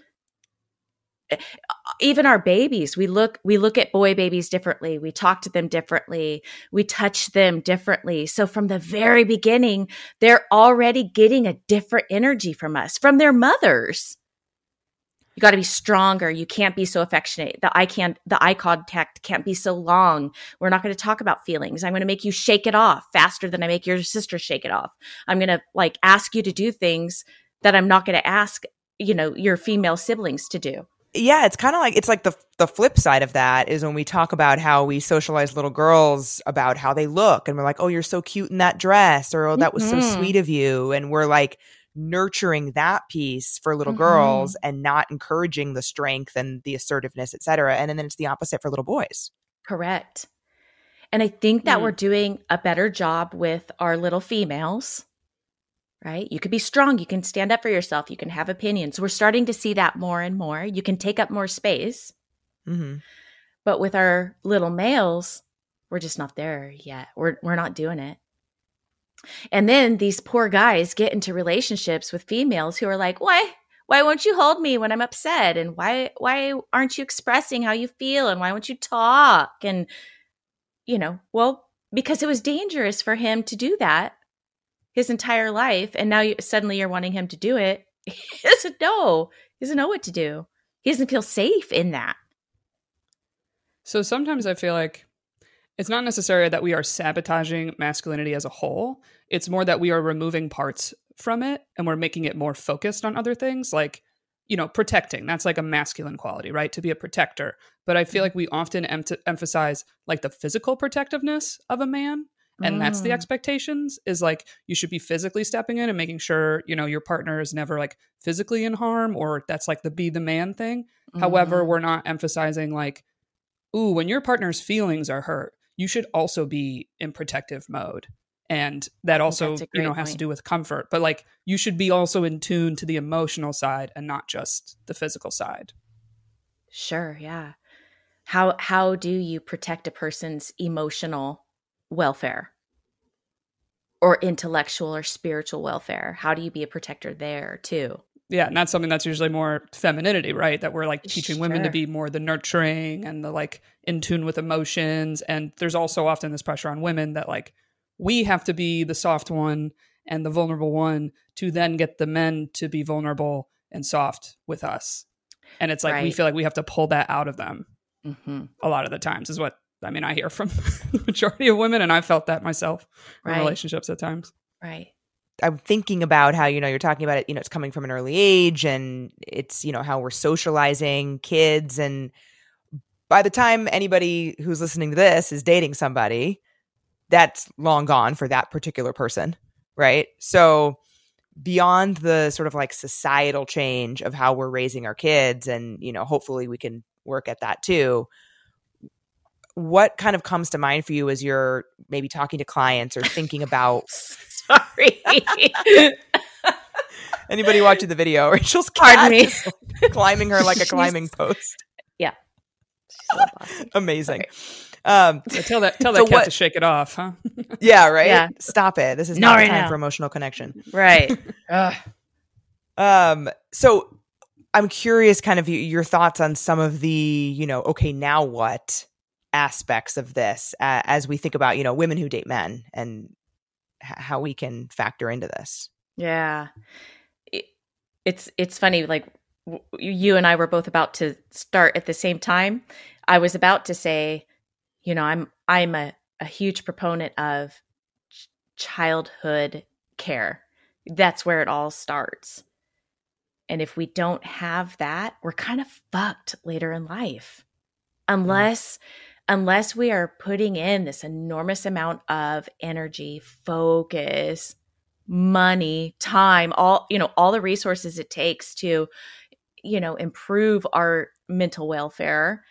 Even our babies, we look we look at boy babies differently. We talk to them differently. We touch them differently. So from the very beginning, they're already getting a different energy from us, from their mothers. You got to be stronger. You can't be so affectionate. The eye can't, the eye contact can't be so long. We're not going to talk about feelings. I'm going to make you shake it off faster than I make your sister shake it off. I'm going to like ask you to do things that I'm not going to ask, you know, your female siblings to do. Yeah, it's kind of like, it's like the the flip side of that is when we talk about how we socialize little girls about how they look, and we're like, oh, you're so cute in that dress, or oh, that was so Mm-hmm. sweet of you. And we're like nurturing that piece for little Mhm. girls and not encouraging the strength and the assertiveness, et cetera. And, and then it's the opposite for little boys. Correct. And I think that Mm. we're doing a better job with our little females, right? You can be strong. You can stand up for yourself. You can have opinions. We're starting to see that more and more. You can take up more space. Mm-hmm. But with our little males, we're just not there yet. We're we're not doing it. And then these poor guys get into relationships with females who are like, why? Why won't you hold me when I'm upset? And why why aren't you expressing how you feel? And why won't you talk? And, you know, well, because it was dangerous for him to do that his entire life. And now you, suddenly you're wanting him to do it. He doesn't know. He doesn't know what to do. He doesn't feel safe in that. So sometimes I feel like it's not necessarily that we are sabotaging masculinity as a whole. It's more that we are removing parts from it and we're making it more focused on other things, like, you know, protecting. That's like a masculine quality, right? To be a protector. But I feel like we often em- emphasize like the physical protectiveness of a man. And that's the Mm. expectations, is like you should be physically stepping in and making sure, you know, your partner is never like physically in harm, or that's like the be the man thing. However, Mm. we're not emphasizing like, ooh, when your partner's feelings are hurt, you should also be in protective mode. And that also, that's a you know, great has to point. do with comfort. But like you should be also in tune to the emotional side and not just the physical side. Sure, yeah. How how do you protect a person's emotional welfare or intellectual or spiritual welfare? How do you be a protector there too? Yeah, and that's something that's usually more femininity, right? That we're like teaching women to Sure. be more the nurturing and the like in tune with emotions. And there's also often this pressure on women that like we have to be the soft one and the vulnerable one to then get the men to be vulnerable and soft with us. And it's like we Right. feel like we have to pull that out of them Mm-hmm. a lot of the times, is what I mean, I hear from the majority of women, and I felt that myself in Right. relationships at times. Right. I'm thinking about how, you know, you're talking about it, you know, it's coming from an early age, and it's, you know, how we're socializing kids. And by the time anybody who's listening to this is dating somebody, that's long gone for that particular person. Right. So beyond the sort of like societal change of how we're raising our kids, and, you know, hopefully we can work at that too. What kind of comes to mind for you as you're maybe talking to clients or thinking about Sorry. anybody watching the video? Rachel's Pardon cat me. is climbing her like a She's- climbing post. Yeah. She's a little bossy. Amazing. Um, So tell that tell that So cat what- to shake it off, huh? yeah, right? Yeah. Stop it. This is No, not the right time now. for emotional connection. Right. Ugh. Um, so I'm curious kind of your thoughts on some of the, you know, okay, now what aspects of this uh, as we think about, you know, women who date men and h- how we can factor into this. Yeah. It, it's, it's funny. Like w- you and I were both about to start at the same time. I was about to say, you know, I'm, I'm a, a huge proponent of ch- childhood care. That's where it all starts. And if we don't have that, we're kind of fucked later in life. Unless, mm. unless we are putting in this enormous amount of energy, focus, money, time, all, you know, all the resources it takes to, you know, improve our mental welfare.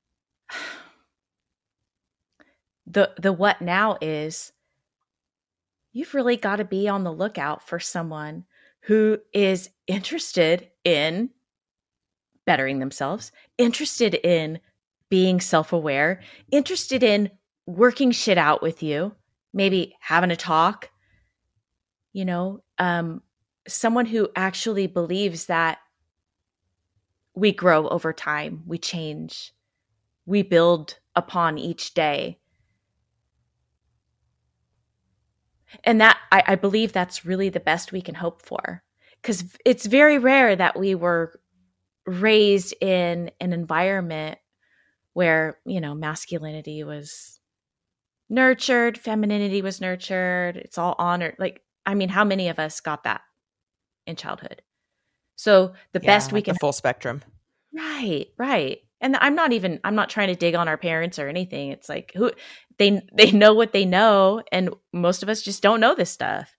The, the what now is you've really got to be on the lookout for someone who is interested in bettering themselves, interested in being self-aware, interested in working shit out with you, maybe having a talk, you know, um, someone who actually believes that we grow over time, we change, we build upon each day. And that, I, I believe that's really the best we can hope for. Because it's very rare that we were raised in an environment where, you know, masculinity was nurtured, femininity was nurtured, it's all honored. Like, I mean, how many of us got that in childhood? So the yeah, best we like can. The full spectrum. Right, right. And I'm not even, I'm not trying to dig on our parents or anything. It's like, who they, they know what they know. And most of us just don't know this stuff.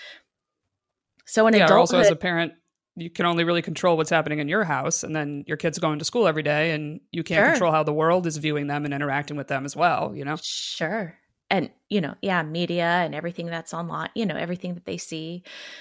So in yeah, adulthood. Also as a parent, you can only really control what's happening in your house. And then your kid's going to school every day and you can't Sure. control how the world is viewing them and interacting with them as well, you know? Sure. And, you know, yeah, media and everything that's online, you know, everything that they see.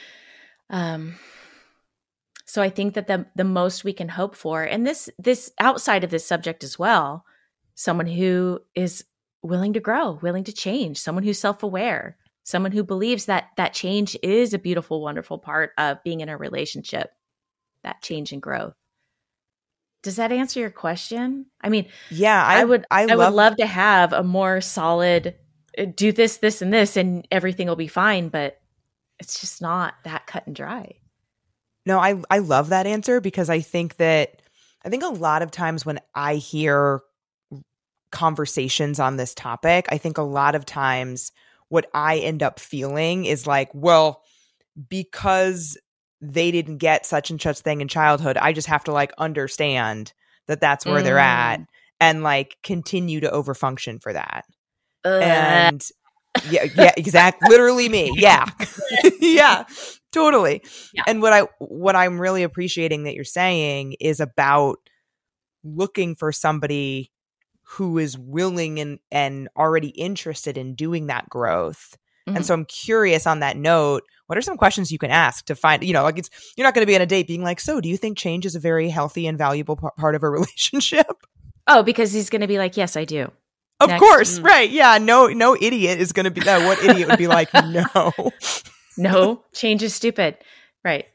Um, so I think that the the most we can hope for, and this this outside of this subject as well, someone who is willing to grow, willing to change, someone who's self-aware, someone who believes that that change is a beautiful, wonderful part of being in a relationship, that change and growth. Does that answer your question? I mean, yeah, I, I would I, I love- would love to have a more solid do this, this, and this, and everything will be fine, but it's just not that cut and dry. No, I, I love that answer because I think that I think a lot of times when I hear conversations on this topic, I think a lot of times what I end up feeling is like, well, because they didn't get such and such thing in childhood, I just have to like understand that that's where mm. they're at and like continue to overfunction for that. Uh. And yeah, yeah, exactly. Literally me. Yeah. yeah, totally. Yeah. And what I, what I'm really appreciating that you're saying is about looking for somebody who is willing and, and already interested in doing that growth. Mm-hmm. And so I'm curious on that note, what are some questions you can ask to find, you know, like it's, you're not going to be on a date being like, so do you think change is a very healthy and valuable p- part of a relationship? Oh, because he's going to be like, yes, I do. Of Next. course. Mm. Right. Yeah. No, no idiot is going to be that. What idiot would be like, no, no, change is stupid. Right.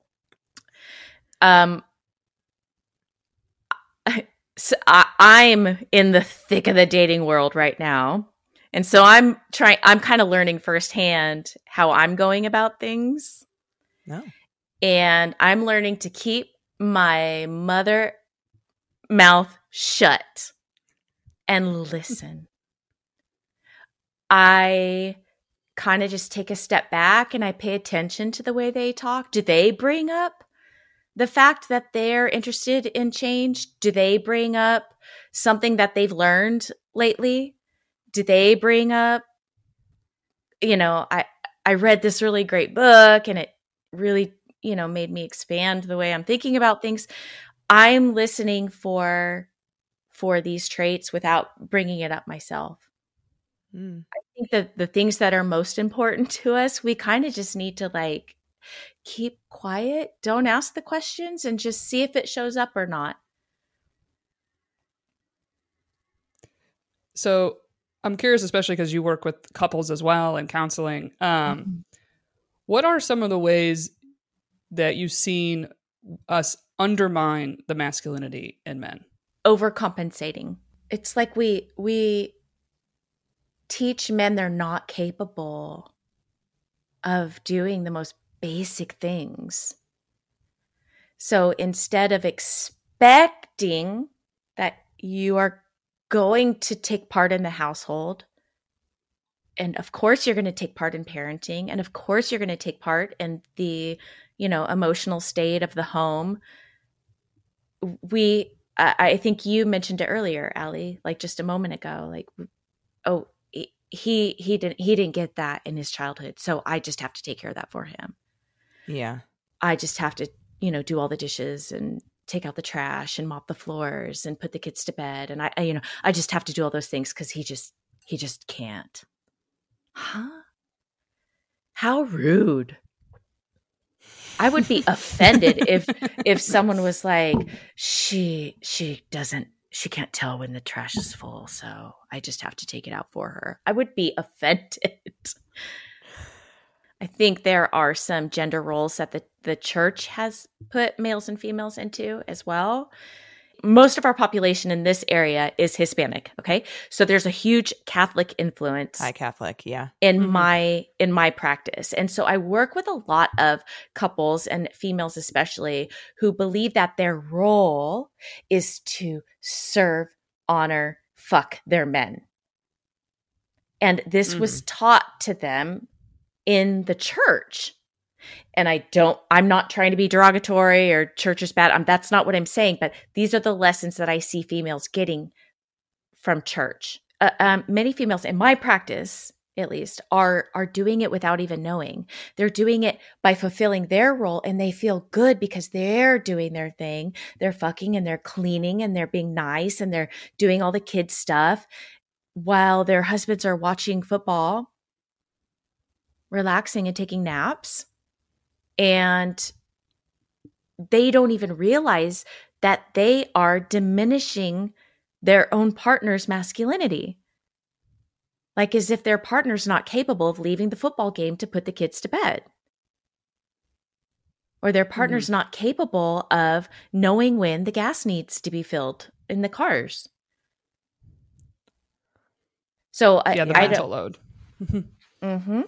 Um, so I, I'm in the thick of the dating world right now. And so I'm trying, I'm kind of learning firsthand how I'm going about things. No. And I'm learning to keep my mother mouth shut and listen. I kind of just take a step back and I pay attention to the way they talk. Do they bring up the fact that they're interested in change? Do they bring up something that they've learned lately? Do they bring up, you know, I, I read this really great book and it really, you know, made me expand the way I'm thinking about things. I'm listening for, for these traits without bringing it up myself. Mm. I think that the things that are most important to us, we kind of just need to like keep quiet. Don't ask the questions and just see if it shows up or not. So I'm curious, especially because you work with couples as well and counseling. Um, mm-hmm. What are some of the ways that you've seen us undermine the masculinity in men. Overcompensating. It's like we we teach men they're not capable of doing the most basic things. So instead of expecting that you are going to take part in the household, and of course you're going to take part in parenting, and of course you're going to take part in the, you know, emotional state of the home. We, I, I think you mentioned it earlier, Allie, like just a moment ago, like, oh, he he didn't he didn't get that in his childhood, so I just have to take care of that for him. Yeah, I just have to, you know, do all the dishes and take out the trash and mop the floors and put the kids to bed, and I, I you know, I just have to do all those things because he just he just can't. Huh? How rude. I would be offended if if someone was like, she she doesn't she can't tell when the trash is full, so I just have to take it out for her. I would be offended. I think there are some gender roles that the, the church has put males and females into as well. Most of our population in this area is Hispanic, okay? So there's a huge Catholic influence. High Catholic, yeah. In Mm-hmm. my in my practice. And so I work with a lot of couples, and females especially, who believe that their role is to serve, honor, fuck their men. And this Mm. was taught to them in the church. And I don't, I'm not trying to be derogatory or church is bad. Um, that's not what I'm saying, but these are the lessons that I see females getting from church. Uh, um, many females in my practice, at least, are are doing it without even knowing. They're doing it by fulfilling their role, and they feel good because they're doing their thing. They're fucking and they're cleaning and they're being nice and they're doing all the kids stuff while their husbands are watching football, relaxing and taking naps. And they don't even realize that they are diminishing their own partner's masculinity. Like as if their partner's not capable of leaving the football game to put the kids to bed. Or their partner's mm-hmm. not capable of knowing when the gas needs to be filled in the cars. So yeah, I, the I mental load. mm-hmm.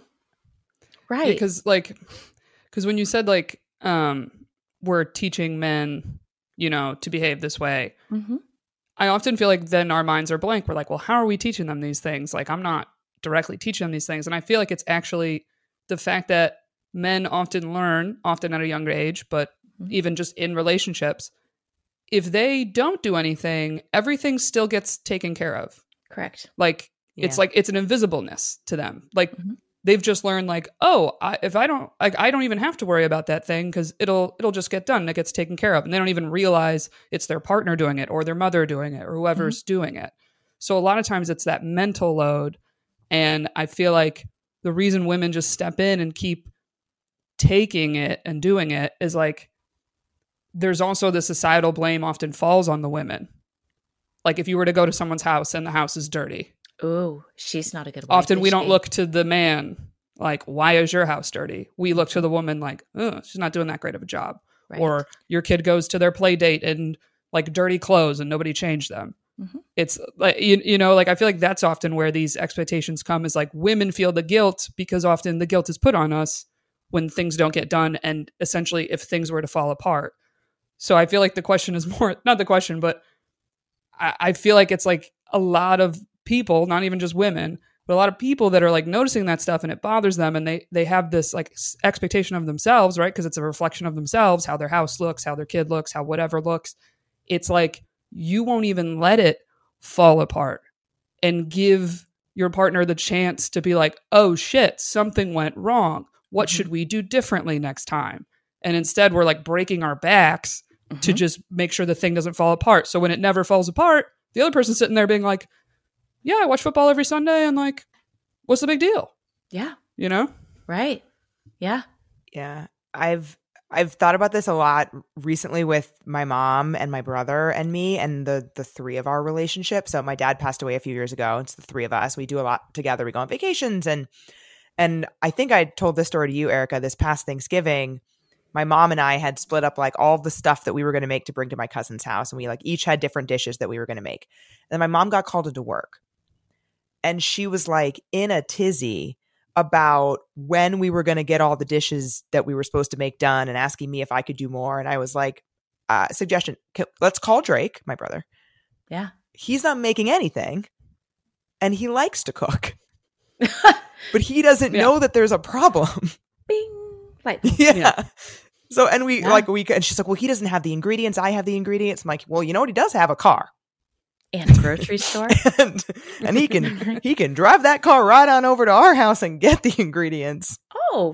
Right. Because like, because when you said like, um, we're teaching men, you know, to behave this way, mm-hmm. I often feel like then our minds are blank. We're like, well, how are we teaching them these things? Like, I'm not directly teaching them these things. And I feel like it's actually the fact that men often learn, often at a younger age, but mm-hmm. even just in relationships, if they don't do anything, everything still gets taken care of. Correct. Like, yeah. it's like, it's an invisibleness to them. Like, mm-hmm. they've just learned like, oh, I, if I don't, like, I don't even have to worry about that thing because it'll, it'll just get done and it gets taken care of. And they don't even realize it's their partner doing it or their mother doing it or whoever's mm-hmm. doing it. So a lot of times it's that mental load. And I feel like the reason women just step in and keep taking it and doing it is like, there's also the societal blame often falls on the women. Like if you were to go to someone's house and the house is dirty. Ooh, she's not a good wife. Often we she? don't look to the man like, why is your house dirty? We look to the woman like, oh, she's not doing that great of a job. Right. Or your kid goes to their play date in like dirty clothes and nobody changed them. Mm-hmm. It's like, you, you know, like I feel like that's often where these expectations come is like women feel the guilt because often the guilt is put on us when things don't get done. And essentially if things were to fall apart. So I feel like the question is more, not the question, but I, I feel like it's like a lot of people, not even just women, but a lot of people that are like noticing that stuff and it bothers them. And they, they have this like expectation of themselves, right? Because it's a reflection of themselves, how their house looks, how their kid looks, how whatever looks. It's like, you won't even let it fall apart and give your partner the chance to be like, oh shit, something went wrong. What mm-hmm. should we do differently next time? And instead we're like breaking our backs mm-hmm. to just make sure the thing doesn't fall apart. So when it never falls apart, the other person's sitting there being like, yeah, I watch football every Sunday and like, what's the big deal? Yeah. You know? Right. Yeah. Yeah. I've I've thought about this a lot recently with my mom and my brother and me and the the three of our relationship. So my dad passed away a few years ago. It's the three of us. We do a lot together. We go on vacations and and I think I told this story to you, Erica, this past Thanksgiving. my mom and I had split up like all the stuff that we were going to make to bring to my cousin's house. And we like each had different dishes that we were going to make. And then my mom got called into work. And she was like in a tizzy about when we were going to get all the dishes that we were supposed to make done and asking me if I could do more. And I was like, uh, suggestion, let's call Drake, my brother. Yeah. He's not making anything. And he likes to cook. But he doesn't yeah. know that there's a problem. Bing. Like, yeah. yeah. So, and we yeah. like, we, and she's like, well, he doesn't have the ingredients. I have the ingredients. I'm like, well, you know what? He does have a car. And a grocery store. and, and he can, he can drive that car right on over to our house and get the ingredients. Oh,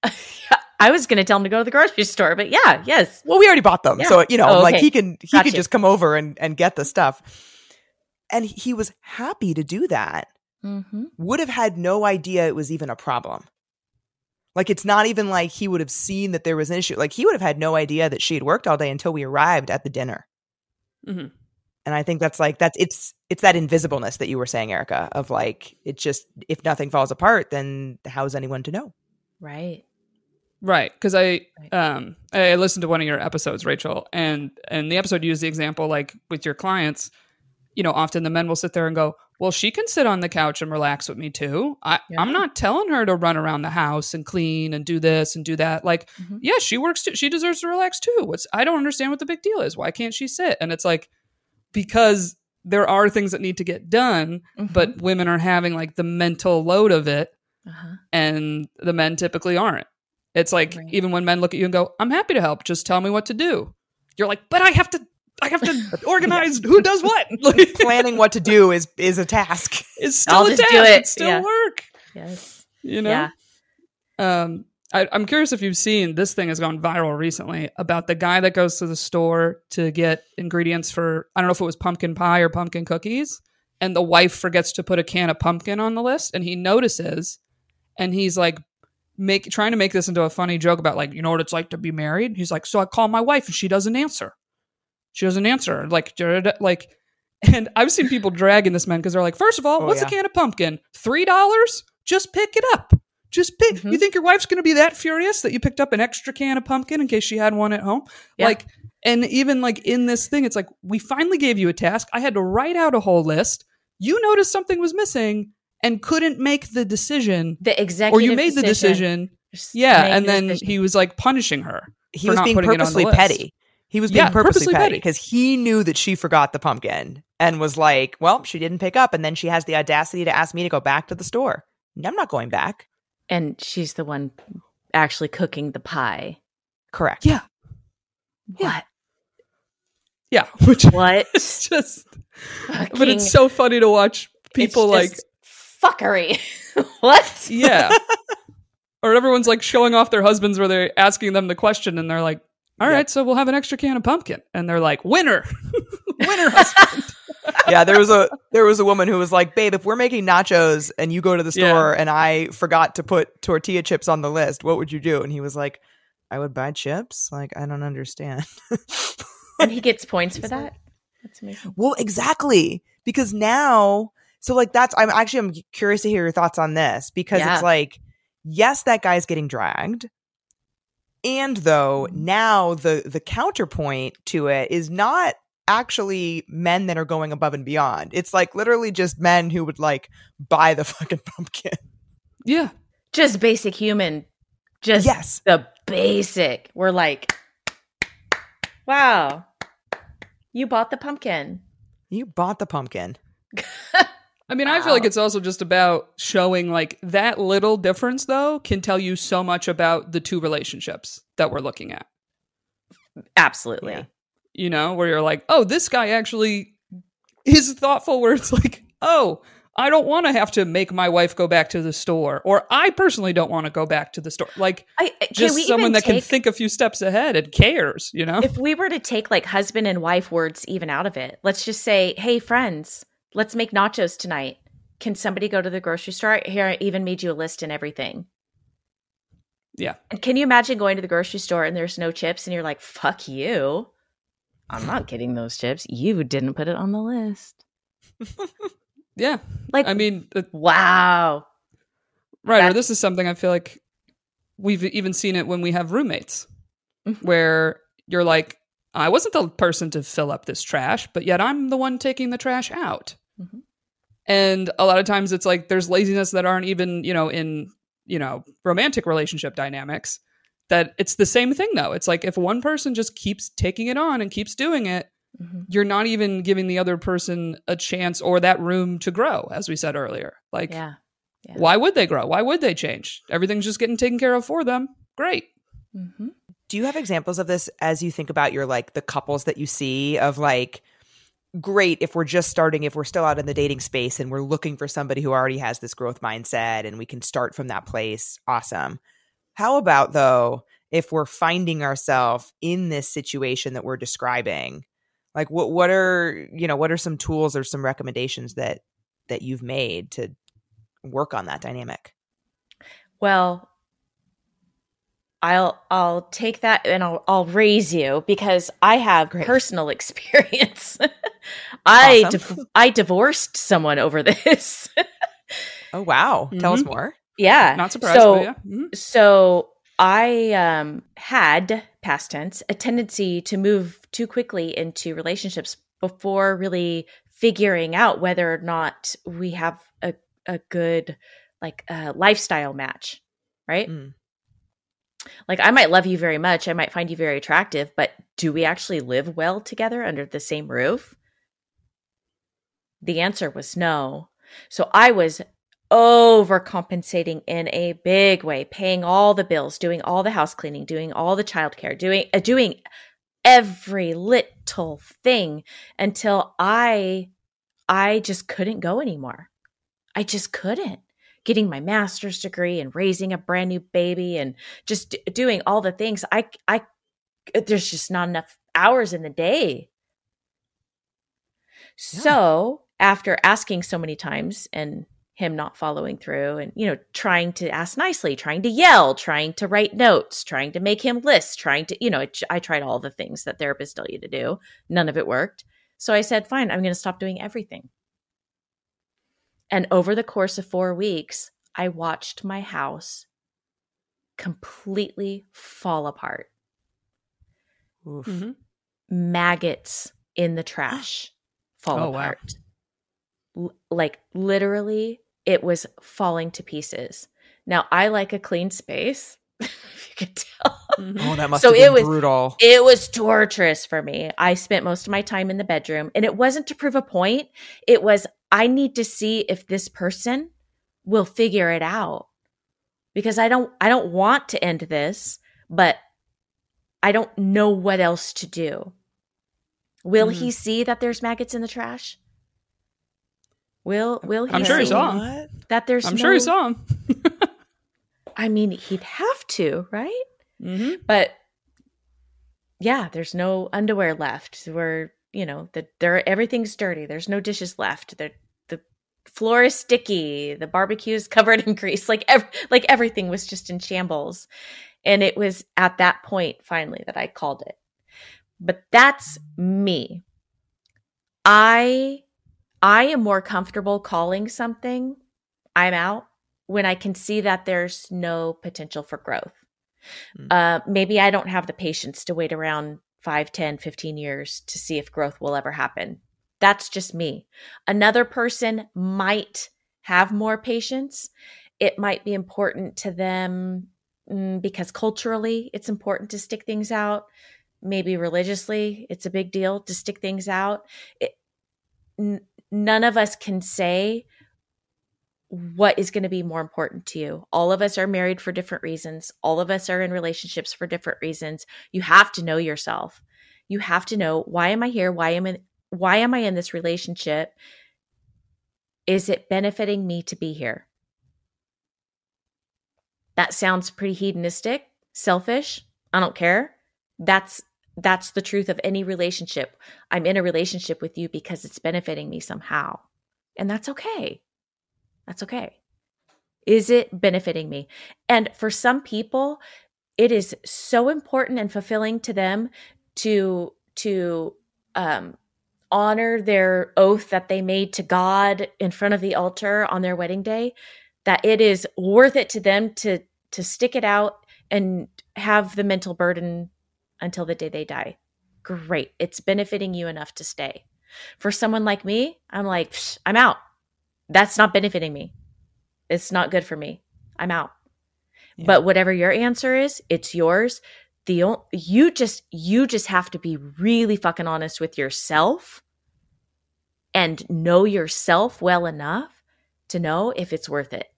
I was going to tell him to go to the grocery store, but yeah, yes. Well, we already bought them. Yeah. So, you know, oh, okay. like he can, he gotcha. could just come over and, and get the stuff. And he was happy to do that. Mm-hmm. Would have had no idea it was even a problem. Like, it's not even like he would have seen that there was an issue. Like, he would have had no idea that she had worked all day until we arrived at the dinner. Mm-hmm. And I think that's like, that's, it's, it's that invisibleness that you were saying, Erica, of like, it's just, if nothing falls apart, then how's anyone to know? Right. Right. Because I, um, I listened to one of your episodes, Rachel, and, and the episode used the example, like with your clients, you know, often the men will sit there and go, well, she can sit on the couch and relax with me too. I, Yeah. I'm not telling her to run around the house and clean and do this and do that. Like, Mhm. yeah, she works too. She deserves to relax too. What's, I don't understand what the big deal is. Why can't she sit? And it's like, because there are things that need to get done, Mhm. but women are having like the mental load of it, Uh-huh. and the men typically aren't. It's like, Right. even when men look at you and go, I'm happy to help, just tell me what to do. You're like, but I have to, I have to organize who does what. Like, Planning what to do is, is a task. it's still I'll a just task. do it. It's still Yeah. work. Yes. You know? Yeah. Um, I, I'm curious if you've seen, this thing has gone viral recently, about the guy that goes to the store to get ingredients for, I don't know if it was pumpkin pie or pumpkin cookies, and the wife forgets to put a can of pumpkin on the list, and he notices, and he's like, make trying to make this into a funny joke about, like, you know what it's like to be married? He's like, so I call my wife and she doesn't answer. She doesn't answer. Like, like, and I've seen people dragging this man because they're like, first of all, Oh, what's yeah. a can of pumpkin? Three dollars? Just pick it up. Just pick. Mhm. You think your wife's going to be that furious that you picked up an extra can of pumpkin in case she had one at home? Yeah. Like, and even like in this thing, it's like, we finally gave you a task. I had to write out a whole list. You noticed something was missing and couldn't make the decision, The executive or you made the decision. Just Yeah. make And the then decision. he was like punishing her. He for was not being putting it on the purposely list. petty. He was being Yeah, purposely, purposely petty petty. because he knew that she forgot the pumpkin and was like, well, she didn't pick up. And then she has the audacity to ask me to go back to the store. I'm not going back. And she's the one actually cooking the pie. Correct. Yeah. What? Yeah. Which What? it's just, but Fucking- it's so funny to watch people it's like, just fuckery. What? yeah. Or everyone's like showing off their husbands where they're asking them the question and they're like, all Yep. right, so we'll have an extra can of pumpkin. And they're like, winner. Winner, husband. Yeah, there was a there was a woman who was like, babe, if we're making nachos and you go to the Yeah. store and I forgot to put tortilla chips on the list, what would you do? And he was like, I would buy chips. Like, I don't understand. And he gets points for that? That's amazing. Well, exactly. Because now, so like that's, I'm actually, I'm curious to hear your thoughts on this because Yeah. it's like, yes, that guy's getting dragged. And though now the, the counterpoint to it is not actually men that are going above and beyond. It's like literally just men who would like buy the fucking pumpkin. Yeah. Just basic human. Just Yes. the basic. We're like, wow, you bought the pumpkin. You bought the pumpkin. I mean, I feel like Wow. it's also just about showing like that little difference, though, can tell you so much about the two relationships that we're looking at. Absolutely. Yeah. You know, where you're like, oh, this guy actually is thoughtful, where it's like, oh, I don't want to have to make my wife go back to the store, or I personally don't want to go back to the store. Like, I, I- can just we someone even that can take, think a few steps ahead and cares, you know? if we were to take like husband and wife words even out of it, let's just say, hey, friends, let's make nachos tonight. Can somebody go to the grocery store? Here, I even made you a list and everything. Yeah. And can you imagine going to the grocery store and there's no chips and you're like, fuck you. I'm not getting those chips. You didn't put it on the list. Yeah. Like, I mean, uh, wow. right. Or That's- this is something I feel like we've even seen it when we have roommates. Mhm. where you're like, I wasn't the person to fill up this trash, but yet I'm the one taking the trash out. Mhm. And a lot of times it's like there's laziness that aren't even, you know, in, you know, romantic relationship dynamics. That it's the same thing though. It's like if one person just keeps taking it on and keeps doing it, Mhm. you're not even giving the other person a chance or that room to grow, as we said earlier. Like, Yeah. Yeah. why would they grow? Why would they change? Everything's just getting taken care of for them. Great. Mhm. Do you have examples of this as you think about your like the couples that you see of like, great, if we're just starting, if we're still out in the dating space and we're looking for somebody who already has this growth mindset and we can start from that place, awesome. How about though, if we're finding ourselves in this situation that we're describing, like what what are, you know, what are some tools or some recommendations that that you've made to work on that dynamic? Well, I'll I'll take that and I'll I'll raise you because I have Great. personal experience. I Awesome. div- I divorced someone over this. Oh, wow. Tell us Mhm. more. Yeah. Not surprised, So but yeah. Mhm. so I um had, past tense, a tendency to move too quickly into relationships before really figuring out whether or not we have a a good like uh, lifestyle match, right? Mm. Like I might love you very much, I might find you very attractive, but do we actually live well together under the same roof? The answer was no. So I was overcompensating in a big way, paying all the bills, doing all the house cleaning, doing all the childcare, doing uh, doing every little thing until I I just couldn't go anymore. I just couldn't. Getting my master's degree and raising a brand new baby and just d- doing all the things. I I there's just not enough hours in the day. So, after asking so many times and him not following through and, you know, trying to ask nicely, trying to yell, trying to write notes, trying to make him lists, trying to, you know, it, I tried all the things that therapists tell you to do. None of it worked. So I said, fine, I'm going to stop doing everything. And over the course of four weeks, I watched my house completely fall apart. Oof. Mhm. Maggots in the trash fall Oh, wow. apart. L- like literally, it was falling to pieces. Now, I like a clean space. If you could tell. Mhm. Oh, that must So have been it was- brutal. It was torturous for me. I spent most of my time in the bedroom, and it wasn't to prove a point. It was, I need to see if this person will figure it out. Because I don't I don't want to end this, but I don't know what else to do. Will Mhm. he see that there's maggots in the trash? Will will he I'm sure he see saw 'em. What? that there's I'm no, sure he saw him. I mean, he'd have to, right? hmm But yeah, there's no underwear left. We're, you know, the there everything's dirty. There's no dishes left. The the floor is sticky. The barbecue is covered in grease. Like ev- like everything was just in shambles. And it was at that point finally that I called it. But that's me. I I am more comfortable calling something I'm out when I can see that there's no potential for growth. Mm. Uh, maybe I don't have the patience to wait around five, ten, fifteen years to see if growth will ever happen. That's just me. Another person might have more patience. It might be important to them mm, because culturally it's important to stick things out. Maybe religiously it's a big deal to stick things out. It, n- none of us can say what is going to be more important to you. All of us are married for different reasons. All of us are in relationships for different reasons. You have to know yourself. You have to know, why am I here? Why am I why am I in this relationship? Is it benefiting me to be here? That sounds pretty hedonistic, selfish. I don't care. That's that's the truth of any relationship. I'm in a relationship with you because it's benefiting me somehow. And that's okay. That's okay. Is it benefiting me? And for some people, it is so important and fulfilling to them to to um, honor their oath that they made to God in front of the altar on their wedding day, that it is worth it to them to to stick it out and have the mental burden until the day they die. Great. It's benefiting you enough to stay. For someone like me, I'm like, I'm out. That's not benefiting me. It's not good for me. I'm out. Yeah. But whatever your answer is, it's yours. The you just you just have to be really fucking honest with yourself and know yourself well enough to know if it's worth it.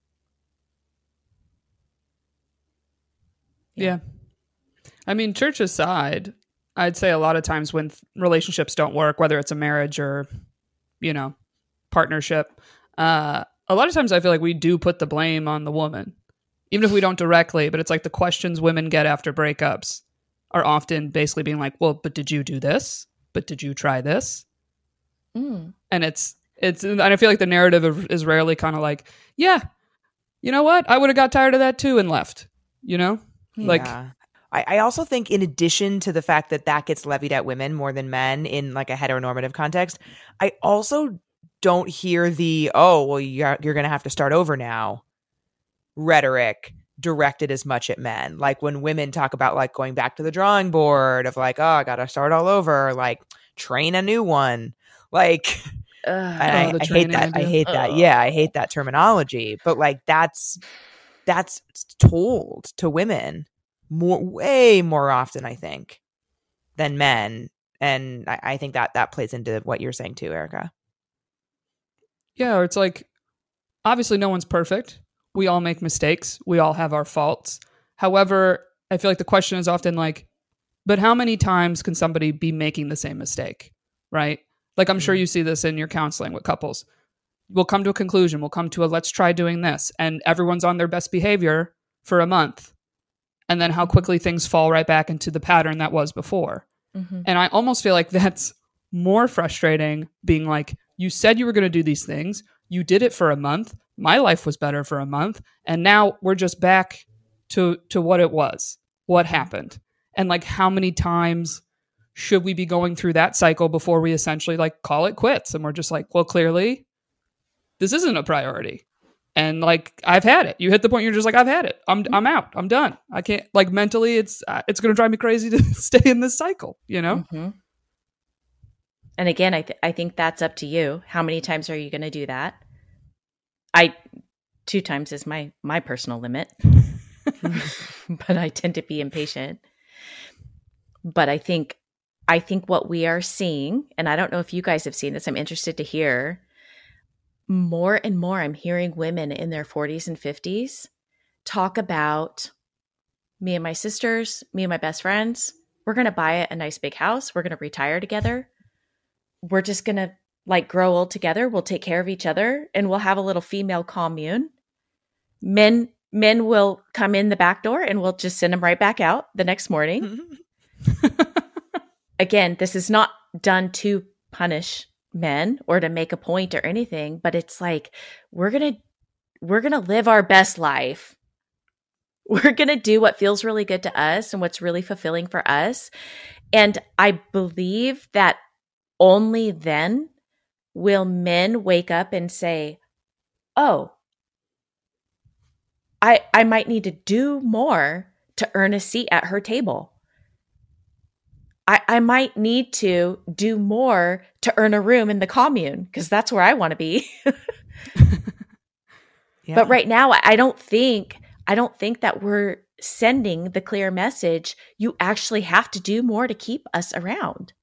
Yeah. yeah. I mean, church aside, I'd say a lot of times when relationships don't work, whether it's a marriage or, you know, partnership, uh, a lot of times I feel like we do put the blame on the woman, even if we don't directly, but it's like the questions women get after breakups are often basically being like, well, but did you do this? But did you try this? Mm. And it's, it's, and I feel like the narrative is rarely kind of like, yeah, you know what? I would have got tired of that too and left, you know? Yeah. Like, I, I also think in addition to the fact that that gets levied at women more than men in like a heteronormative context, I also don't hear the, oh, well, you're, you're going to have to start over now rhetoric directed as much at men. Like when women talk about like going back to the drawing board of like, oh, I got to start all over, like train a new one. Like, uh, I, oh, I hate that. I hate that. Yeah, I hate that terminology. But like that's that's told to women more, way more often, I think, than men. And I, I think that that plays into what you're saying too, Erica. Yeah, or it's like, obviously no one's perfect. We all make mistakes. We all have our faults. However, I feel like the question is often like, but how many times can somebody be making the same mistake, right? Like I'm sure you see this in your counseling with couples. We'll come to a conclusion. We'll come to a let's try doing this. And everyone's on their best behavior for a month. And then how quickly things fall right back into the pattern that was before. Mm-hmm. And I almost feel like that's more frustrating being like, you said you were going to do these things. You did it for a month. My life was better for a month. And now we're just back to, to what it was, what happened. And like, how many times should we be going through that cycle before we essentially like call it quits? And we're just like, well, clearly this isn't a priority. And like, I've had it. You hit the point. You're just like, I've had it. I'm, I'm out. I'm done. I can't like mentally it's, uh, it's going to drive me crazy to stay in this cycle, you know? Mm-hmm. And again, I, th- I think that's up to you. How many times are you going to do that? I, two times is my, my personal limit, but I tend to be impatient. But I think, I think what we are seeing, and I don't know if you guys have seen this, I'm interested to hear, more and more I'm hearing women in their forties and fifties talk about me and my sisters, me and my best friends, we're going to buy a nice big house. We're going to retire together. We're just going to like grow old together. We'll take care of each other and we'll have a little female commune. Men, men will come in the back door and we'll just send them right back out the next morning. Again, this is not done to punish men or to make a point or anything, but it's like, we're going to, we're going to live our best life. We're going to do what feels really good to us and what's really fulfilling for us. And I believe that only then will men wake up and say, oh, I, I might need to do more to earn a seat at her table. I, I might need to do more to earn a room in the commune because that's where I want to be. Yeah. But right now, I don't think I don't think that we're sending the clear message. You actually have to do more to keep us around.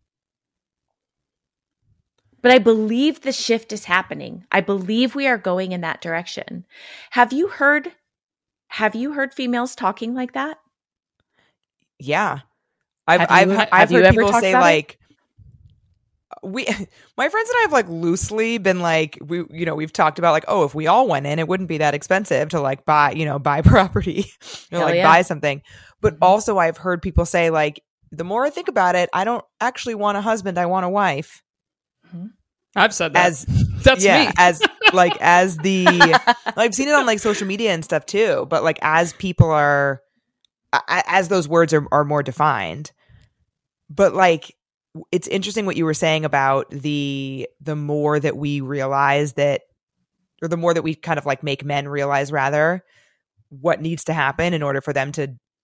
But I believe the shift is happening. I believe we are going in that direction. Have you heard? Have you heard females talking like that? Yeah. I've have I've you, I've have heard people say like it? we my friends and I have like loosely been like we you know we've talked about like, oh, if we all went in it wouldn't be that expensive to like buy you know buy property or like yeah. buy something. But mm-hmm. also I've heard people say like, the more I think about it, I don't actually want a husband, I want a wife. Mm-hmm. I've said that. As that's yeah, me. as like as the I've seen it on like social media and stuff too, but like as people are as those words are are more defined. But like, it's interesting what you were saying about the the more that we realize that, or the more that we kind of like make men realize rather what needs to happen in order for them to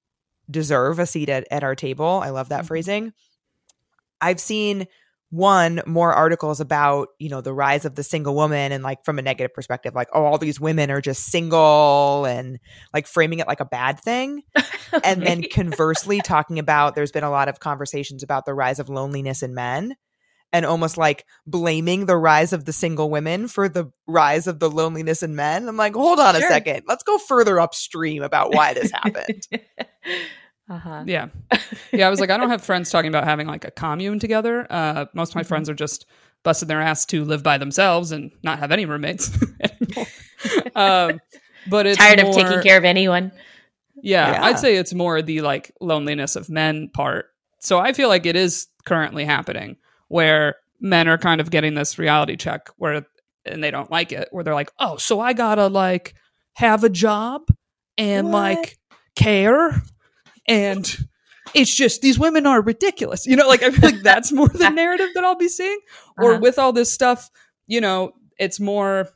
deserve a seat at, at our table. I love that phrasing. I've seen one more articles about, you know, the rise of the single woman and like from a negative perspective, like, oh, all these women are just single and like framing it like a bad thing. And then conversely talking about, there's been a lot of conversations about the rise of loneliness in men and almost like blaming the rise of the single women for the rise of the loneliness in men. I'm like, hold on Sure. a second. Let's go further upstream about why this happened. uh-huh. Yeah. Yeah. I was like, I don't have friends talking about having like a commune together. Uh, most of my Mhm. friends are just busting their ass to live by themselves and not have any roommates anymore. um, but it's Tired more, of taking care of anyone. Yeah, Yeah. I'd say it's more the like loneliness of men part. So I feel like it is currently happening where men are kind of getting this reality check where, and they don't like it, where they're like, oh, so I gotta like have a job and What? like care. And it's just, these women are ridiculous. You know, like I feel like that's more the narrative that I'll be seeing. Or Uh-huh. with all this stuff, you know, it's more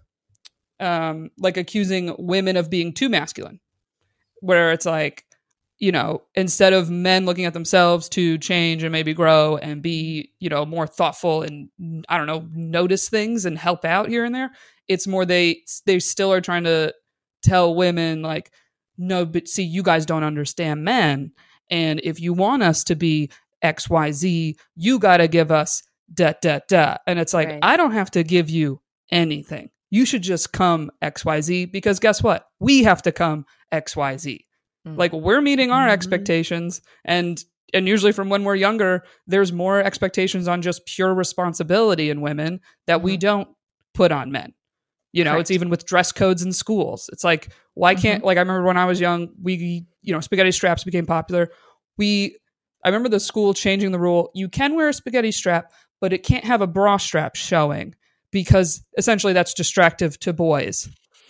um, like accusing women of being too masculine, where it's like, you know, instead of men looking at themselves to change and maybe grow and be, you know, more thoughtful and, I don't know, notice things and help out here and there, it's more they they still are trying to tell women like, no, but see, you guys don't understand men. And if you want us to be X Y Z, you got to give us da, da, da. And it's like, Right. I don't have to give you anything. You should just come X Y Z because guess what? We have to come X Y Z. Mm. Like we're meeting our Mhm. expectations, and and usually from when we're younger, there's more expectations on just pure responsibility in women that we Mhm. don't put on men. You know, Correct. it's even with dress codes in schools. It's like, why can't, like, I remember when I was young, we, you know, spaghetti straps became popular. We, I remember the school changing the rule. You can wear a spaghetti strap, but it can't have a bra strap showing because essentially that's distractive to boys.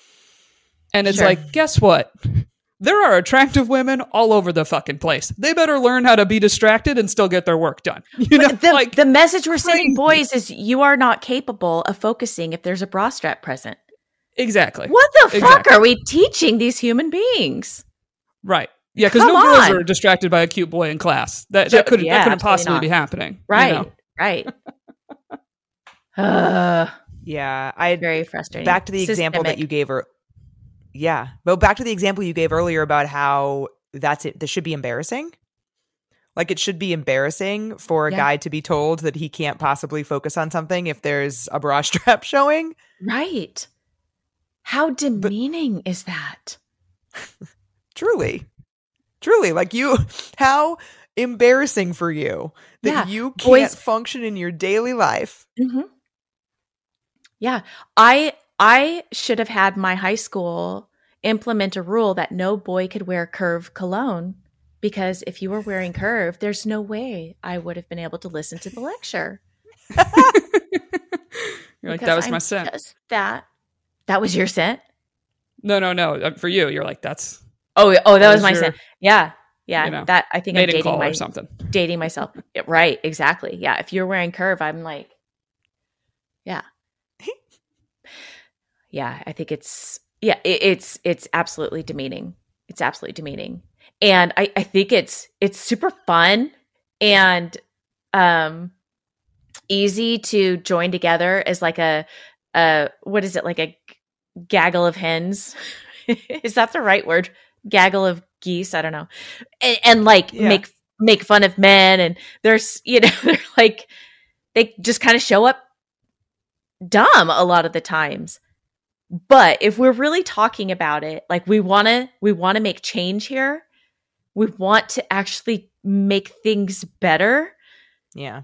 And it's Sure. like, guess what? There are attractive women all over the fucking place. They better learn how to be distracted and still get their work done. You know, But the, like the message we're sending crazy. boys is you are not capable of focusing if there's a bra strap present. exactly. What the fuck Exactly. are we teaching these human beings? Right. Yeah, because Come no girls on. are distracted by a cute boy in class. That Sure, that couldn't yeah, that couldn't absolutely possibly not. be happening. you Right, know? right. uh, Yeah. I very frustrating. back to the example that Systemic. you gave her. Yeah. But back to the example you gave earlier about how that's it. This should be embarrassing. Like it should be embarrassing for a Yeah. guy to be told that he can't possibly focus on something if there's a bra strap showing. Right. How demeaning is that? Truly. Truly. Like you, how embarrassing for you that Yeah. you can't Boys- function in your daily life. Mm-hmm. Yeah. I I should have had my high school implement a rule that no boy could wear Curve cologne because if you were wearing Curve, there's no way I would have been able to listen to the lecture. You're like, Because that was I'm my scent. just that. That was your scent? No, no, no. Uh, For you, you're like, that's Oh, oh, that, That was, was my your, scent. Yeah. Yeah. you know, that I think I'm mating dating call my or something. dating myself. Yeah, right, exactly. Yeah. If you're wearing Curve, I'm like, yeah. Yeah, I think it's yeah, it, it's it's absolutely demeaning. It's absolutely demeaning. And I, I think it's it's super fun and um easy to join together as like a uh what is it, like a gaggle of hens? Is that the right word? Gaggle of geese? I don't know. And, and like Yeah. make make fun of men, and there's you know they're like they just kind of show up dumb a lot of the times. But if we're really talking about it, like we want to we want to make change here. We want to actually make things better. Yeah.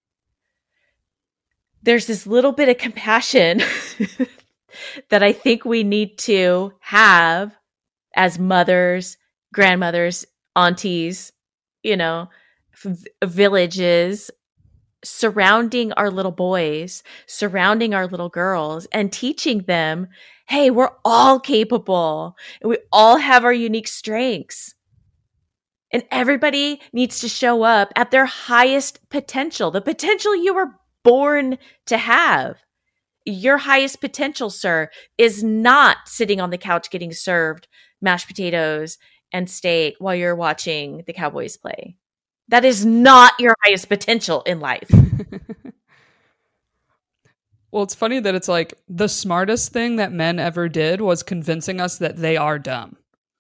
There's this little bit of compassion that I think we need to have as mothers, grandmothers, aunties, you know, v- villages surrounding our little boys, surrounding our little girls, and teaching them, hey, we're all capable and we all have our unique strengths. And everybody needs to show up at their highest potential, the potential you were born to have. Your highest potential, sir, is not sitting on the couch getting served mashed potatoes and steak while you're watching the Cowboys play. That is not your highest potential in life. Well, it's funny that it's like the smartest thing that men ever did was convincing us that they are dumb.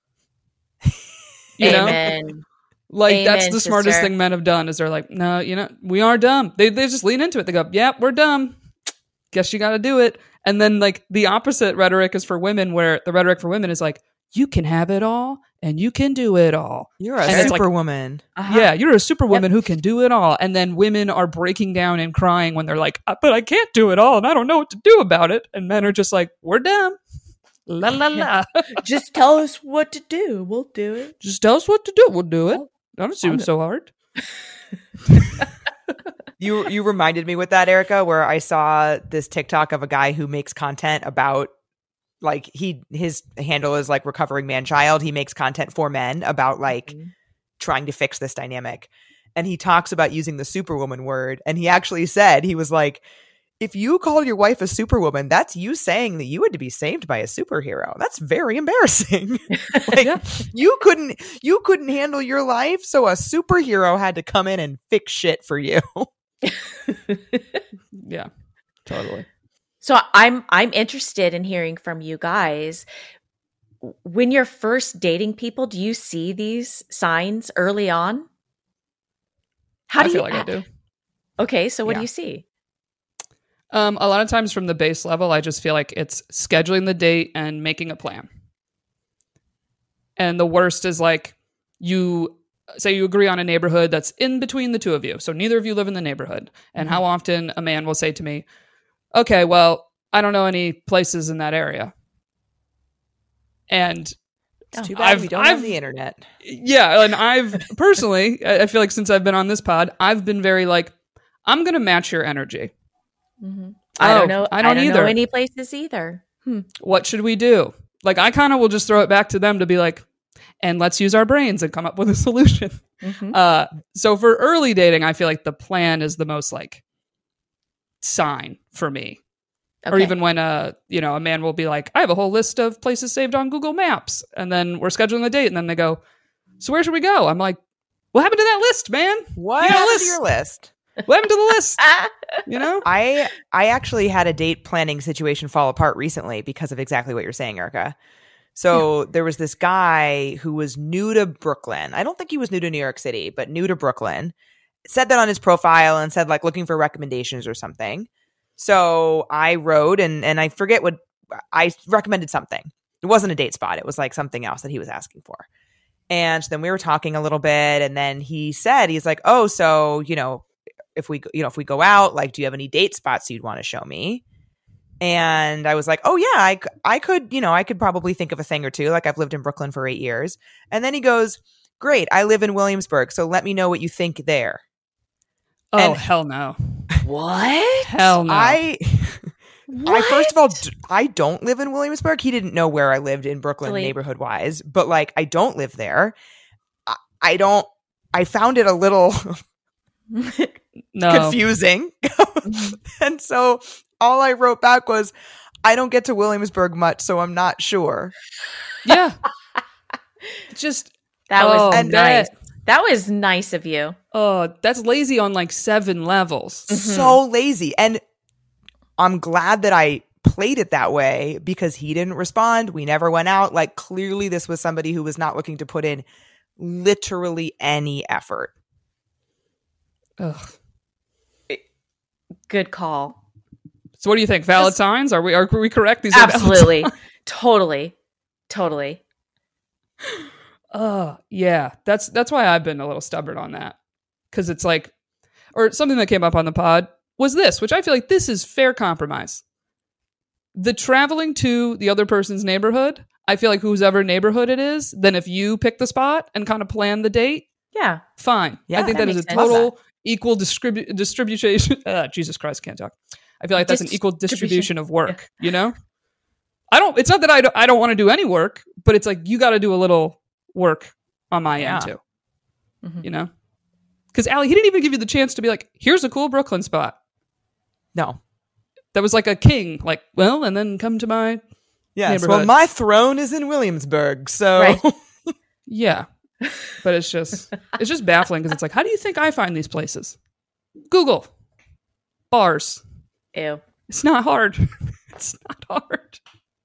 You Amen. know? Like, Amen, that's the smartest sister. thing men have done is they're like, no, you know, we are dumb. They they just lean into it. They go, yep, we're dumb. Guess you got to do it. And then like the opposite rhetoric is for women, where the rhetoric for women is like, you can have it all and you can do it all. You're a And it's like, superwoman. Uh-huh. yeah, you're a superwoman who can do it all. And then women are breaking down and crying when they're like, "Uh, but I can't do it all and I don't know what to do about it. And men are just like, we're dumb. La la la. Just tell us what to do. We'll do it. Just tell us what to do. We'll do it. I don't see I'll what's so hard. You you reminded me with that, Erica, where I saw this TikTok of a guy who makes content about, like, he his handle is like recovering man child. He makes content for men about like Mhm. trying to fix this dynamic. And he talks about using the superwoman word. And he actually said, he was like, if you call your wife a superwoman, that's you saying that you had to be saved by a superhero. That's very embarrassing. Like, Yeah. you couldn't you couldn't handle your life, so a superhero had to come in and fix shit for you. Yeah, totally. So I'm I'm interested in hearing from you guys. When you're first dating people, do you see these signs early on? How I do feel you like I do. Okay, so what Yeah. do you see? Um, a lot of times from the base level, I just feel like it's scheduling the date and making a plan. And the worst is like you say you agree on a neighborhood that's in between the two of you. So neither of you live in the neighborhood. And Mhm. how often a man will say to me, okay, well, I don't know any places in that area. And It's too Oh, bad I've- we don't I've- have the internet. yeah, and I've personally, I I feel like since I've been on this pod, I've been very like, I'm going to match your energy. Mhm. I Oh, don't know. I don't know either. any places either. Hmm. What should we do? Like, I kind of will just throw it back to them to be like, and let's use our brains and come up with a solution. Mhm. Uh, so for early dating, I feel like the plan is the most like sign for me. Or Okay. even when uh, you know, a man will be like, I have a whole list of places saved on Google Maps, and then we're scheduling a date, and then they go, so where should we go? I'm like, what happened to that list, man? What You got a happened list? to your list? What happened to the list? Ah! You know? I I actually had a date planning situation fall apart recently because of exactly what you're saying, Erica. So there was this guy who was new to Brooklyn. I don't think he was new to New York City, but new to Brooklyn. Said that on his profile and said like looking for recommendations or something. So I wrote and and I forget what I recommended something. It wasn't a date spot. It was like something else that he was asking for. And then we were talking a little bit, and then he said, he's like, oh, so, you know, if we, you know, if we go out, like, do you have any date spots you'd want to show me? And I was like, oh yeah, I, c- I could, you know, I could probably think of a thing or two. Like, I've lived in Brooklyn for eight years. And then he goes, great, I live in Williamsburg, so let me know what you think there. Oh, And- hell no. What? Hell no. I, I What? first of all, d- I don't live in Williamsburg. He didn't know where I lived in Brooklyn Really? neighborhood wise, but like, I don't live there. I, I don't, I found it a little no. confusing. And so all I wrote back was, I don't get to Williamsburg much, so I'm not sure. Yeah. Just, That oh, was and nice. that- That was nice of you. oh, that's lazy on like seven levels. Mhm. So lazy. And I'm glad that I played it that way because he didn't respond. We never went out. Like, clearly this was somebody who was not looking to put in literally any effort. Ugh. Good call. So what do you think? Valid signs? Are we are we correct? These are valid Absolutely. totally. Totally. Oh, yeah. That's that's why I've been a little stubborn on that. Because it's like, or something that came up on the pod was this, which I feel like this is fair compromise. The traveling to the other person's neighborhood, I feel like whoever neighborhood it is, then if you pick the spot and kind of plan the date, Yeah. fine. Yeah, I think that that is a makes sense. total equal distribu- distribution. Uh, Jesus Christ, can't talk. I feel like that's an equal Distribution. distribution of work, you know? I don't, it's not that I don't, I don't want to do any work, but it's like, you got to do a little work on my Yeah. end too, Mhm. you know? Because Allie, he didn't even give you the chance to be like, here's a cool Brooklyn spot. No. That was like a king, like, well, and then come to my, Yes. Neighborhood. Well, my throne is in Williamsburg, so Right. Yeah. But it's just it's just baffling because it's like, how do you think I find these places? Google. Bars. Ew. It's not hard. It's not hard.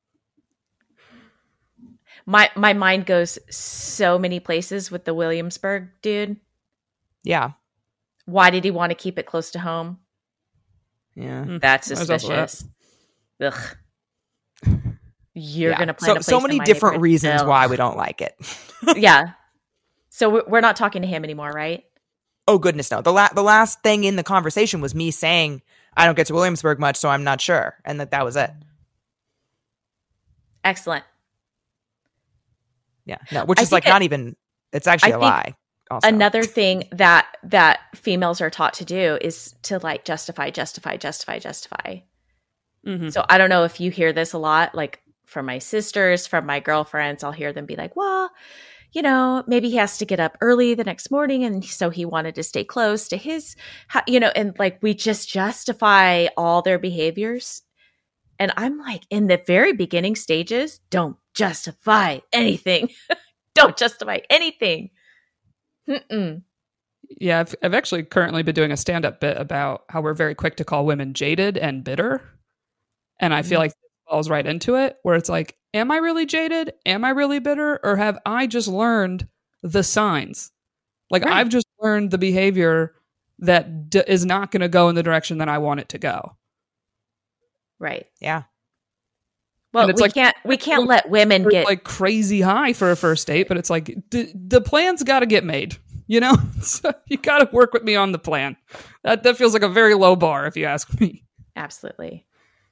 My my mind goes so many places with the Williamsburg dude. Yeah. Why did he want to keep it close to home? Yeah. Mm, That's there's also that. suspicious. Ugh. You're Yeah. gonna plan so, a place so in many my different neighborhood. reasons Ugh. why we don't like it. Yeah. So we're we're not talking to him anymore, right? Oh goodness, no. The la- the last thing in the conversation was me saying I don't get to Williamsburg much, so I'm not sure, and that that was it. Excellent. Yeah, no, which I is like think it- not even. It's actually I a think lie. Also. Another thing that that females are taught to do is to like justify, justify, justify, justify. Mhm. So I don't know if you hear this a lot, like from my sisters, from my girlfriends. I'll hear them be like, well, you know, maybe he has to get up early the next morning. And so he wanted to stay close to his, ho- you know, and like we just justify all their behaviors. And I'm like, in the very beginning stages, don't justify anything. Don't justify anything. Mm-mm. Yeah, I've, I've actually currently been doing a stand-up bit about how we're very quick to call women jaded and bitter. And I feel like it falls right into it, where it's like, am I really jaded? Am I really bitter? Or have I just learned the signs? Like, Right. I've just learned the behavior that d- is not going to go in the direction that I want it to go. Right. Yeah. Well, And it's we like- can't we can't let women Or, get like crazy high for a first date, but it's like, d- the plan's got to get made. You know, so you got to work with me on the plan. That that feels like a very low bar, if you ask me. absolutely.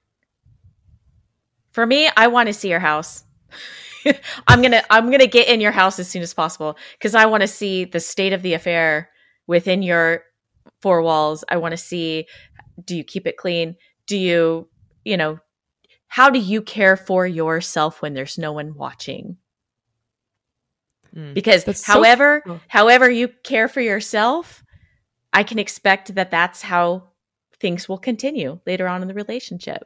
For me, I want to see your house. I'm gonna I'm gonna get in your house as soon as possible because I want to see the state of the affair within your four walls. I want to see, do you keep it clean? Do you, you know, how do you care for yourself when there's no one watching? Mm. Because That's so however, cool. however you care for yourself, I can expect that that's how things will continue later on in the relationship.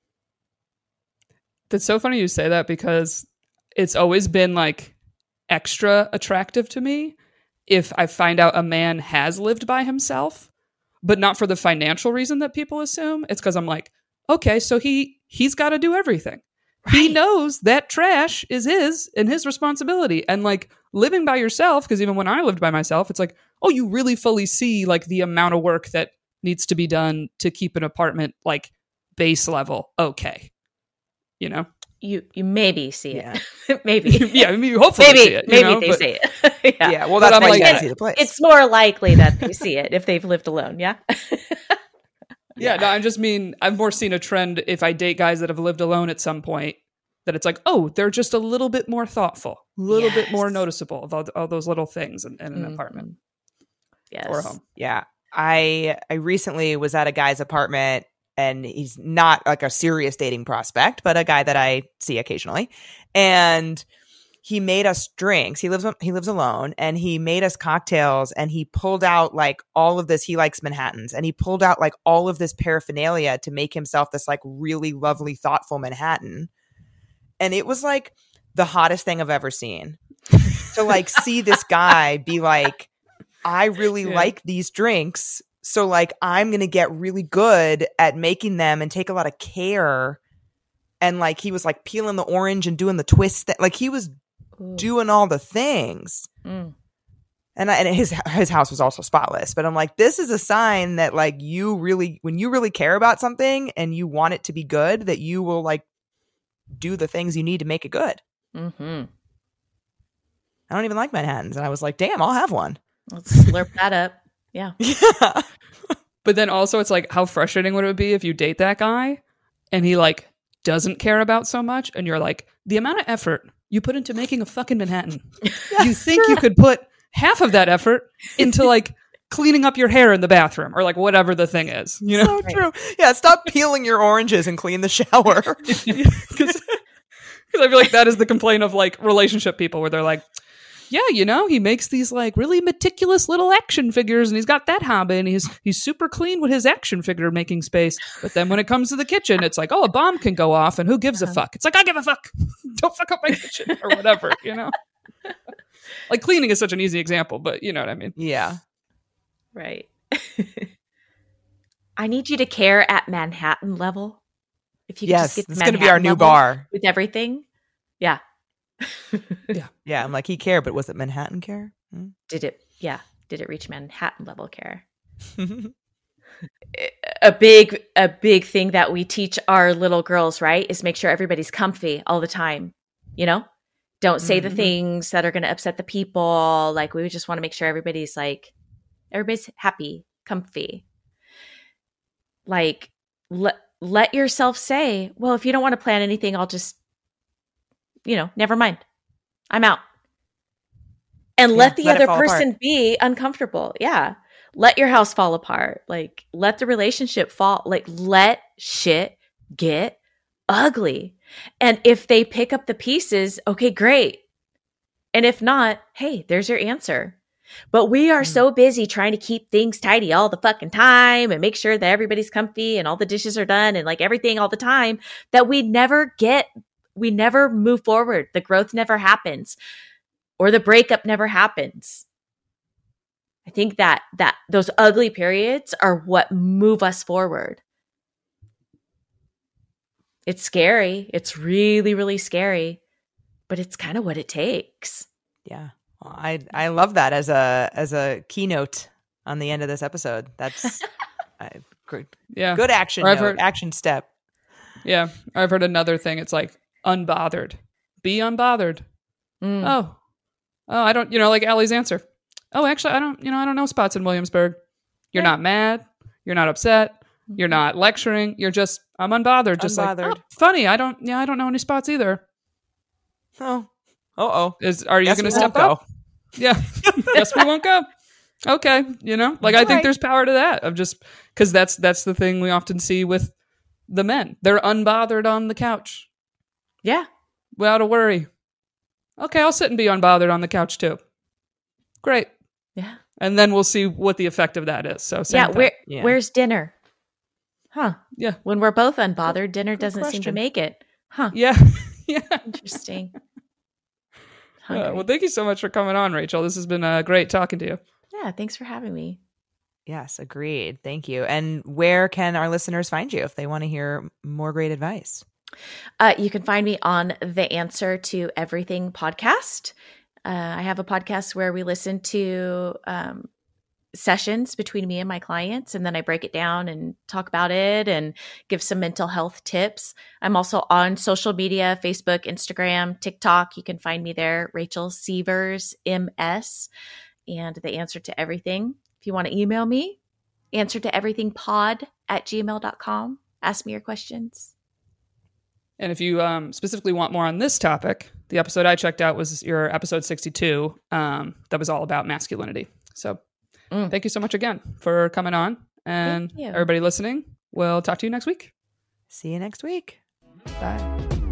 That's so funny you say that because it's always been like extra attractive to me if I find out a man has lived by himself, but not for the financial reason that people assume. It's because I'm like, okay, so he he's got to do everything. He Right. knows that trash is his and his responsibility. And like living by yourself, because even when I lived by myself, it's like, oh, you really fully see like the amount of work that needs to be done to keep an apartment like base level okay. You know? You you maybe see Yeah. it. Maybe. Yeah, I mean, you hopefully maybe see it. you maybe know, they but- see it. yeah. Yeah. Well, But that's I'm why like- you gotta see the place. It's more likely that they see it if they've lived alone, yeah? Yeah, no, I just mean I've more seen a trend if I date guys that have lived alone at some point that it's like, oh, they're just a little bit more thoughtful, a little bit more Yes. noticeable of all, all those little things in, in an Mhm. apartment Yes. or a home. Yeah. I I recently was at a guy's apartment and he's not like a serious dating prospect, but a guy that I see occasionally. And he made us drinks. He lives he lives alone and he made us cocktails and he pulled out like all of this. He likes Manhattans and he pulled out like all of this paraphernalia to make himself this like really lovely, thoughtful Manhattan. And it was like the hottest thing I've ever seen. To like see this guy be like, I really Yeah. like these drinks. So like I'm going to get really good at making them and take a lot of care. And like he was like peeling the orange and doing the twist. That, like he was Ooh. doing all the things. Mm. And, I, and his his house was also spotless. But I'm like, this is a sign that like you really, when you really care about something and you want it to be good, that you will like do the things you need to make it good. Mm-hmm. I don't even like Manhattans. And I was like, damn, I'll have one. Let's slurp that up. Yeah. Yeah. But then also it's like, how frustrating would it be if you date that guy and he like doesn't care about so much and you're like, the amount of effort you put into making a fucking Manhattan, you think you could put half of that effort into like cleaning up your hair in the bathroom or like whatever the thing is, you know? So true. Yeah, stop peeling your oranges and clean the shower. Because I feel like that is the complaint of like relationship people where they're like, yeah, you know, he makes these like really meticulous little action figures and he's got that hobby and he's he's super clean with his action figure making space. But then when it comes to the kitchen, it's like, oh, a bomb can go off and who gives a fuck? It's like, I give a fuck. Don't fuck up my kitchen or whatever, you know? Like cleaning is such an easy example, but you know what I mean. Yeah. Right. I need you to care at Manhattan level. If you could Yes, just get it's to going to be our Manhattan new level bar. with everything. Yeah. Yeah, I'm like, he cared, but was it Manhattan care? Hmm? Did it? Yeah. Did it reach Manhattan level care? A big, a big thing that we teach our little girls, right, is make sure everybody's comfy all the time. You know, don't say the Mhm. things that are going to upset the people. Like we just want to make sure everybody's like, everybody's happy, comfy. Like let let yourself say, well, if you don't want to plan anything, I'll just, you know, never mind. I'm out. And Yeah, let the let it other fall person apart. be uncomfortable. Yeah. Let your house fall apart. Like let the relationship fall. Like let shit get ugly. And if they pick up the pieces, okay, great. And if not, hey, there's your answer. But we are Mm. so busy trying to keep things tidy all the fucking time and make sure that everybody's comfy and all the dishes are done and like everything all the time that we never get, we never move forward. The growth never happens or the breakup never happens. I think that that those ugly periods are what move us forward. It's scary. It's really, really scary, but it's kind of what it takes. Yeah. Well, I I love that as a as a keynote on the end of this episode. That's I, good, Yeah. good action Or I've note, heard- action step. Yeah. I've heard another thing. It's like unbothered. Be unbothered. Mm. Oh. Oh, I don't, you know, like Allie's answer. Oh, actually, I don't, you know, I don't know spots in Williamsburg. You're Yeah. not mad. You're not upset. You're not lecturing. You're just, I'm unbothered. Just like, Unbothered. oh, funny. I don't, yeah, I don't know any spots either. Oh. Uh-oh. Is, are you Guess going to we step won't up? Yeah. Guess we won't go. Okay. You know, like I think Alright. there's power to that of just, cause that's, that's the thing we often see with the men. They're unbothered on the couch Yeah. without a worry. Okay. I'll sit and be unbothered on the couch too. Great. Yeah. And then we'll see what the effect of that is. So same Yeah, thing. where Yeah. where's dinner? Huh. Yeah. When we're both unbothered, dinner good doesn't seem to question. make it. Huh. Yeah. Yeah. Interesting. Uh, Hungry. well, thank you so much for coming on, Rachel. This has been uh, great talking to you. Yeah, thanks for having me. Yes, agreed. Thank you. And where can our listeners find you if they want to hear more great advice? Uh, you can find me on the Answer to Everything podcast. Uh, I have a podcast where we listen to um, sessions between me and my clients, and then I break it down and talk about it and give some mental health tips. I'm also on social media, Facebook, Instagram, TikTok. You can find me there, Rachel Sievers, M S, and the Answer to Everything. If you want to email me, answer to everything pod at gmail dot com. Ask me your questions. And if you um, specifically want more on this topic, the episode I checked out was your episode sixty-two. Um, that was all about masculinity. So Mm. thank you so much again for coming on. And Thank you. everybody listening, we'll talk to you next week. See you next week. Bye.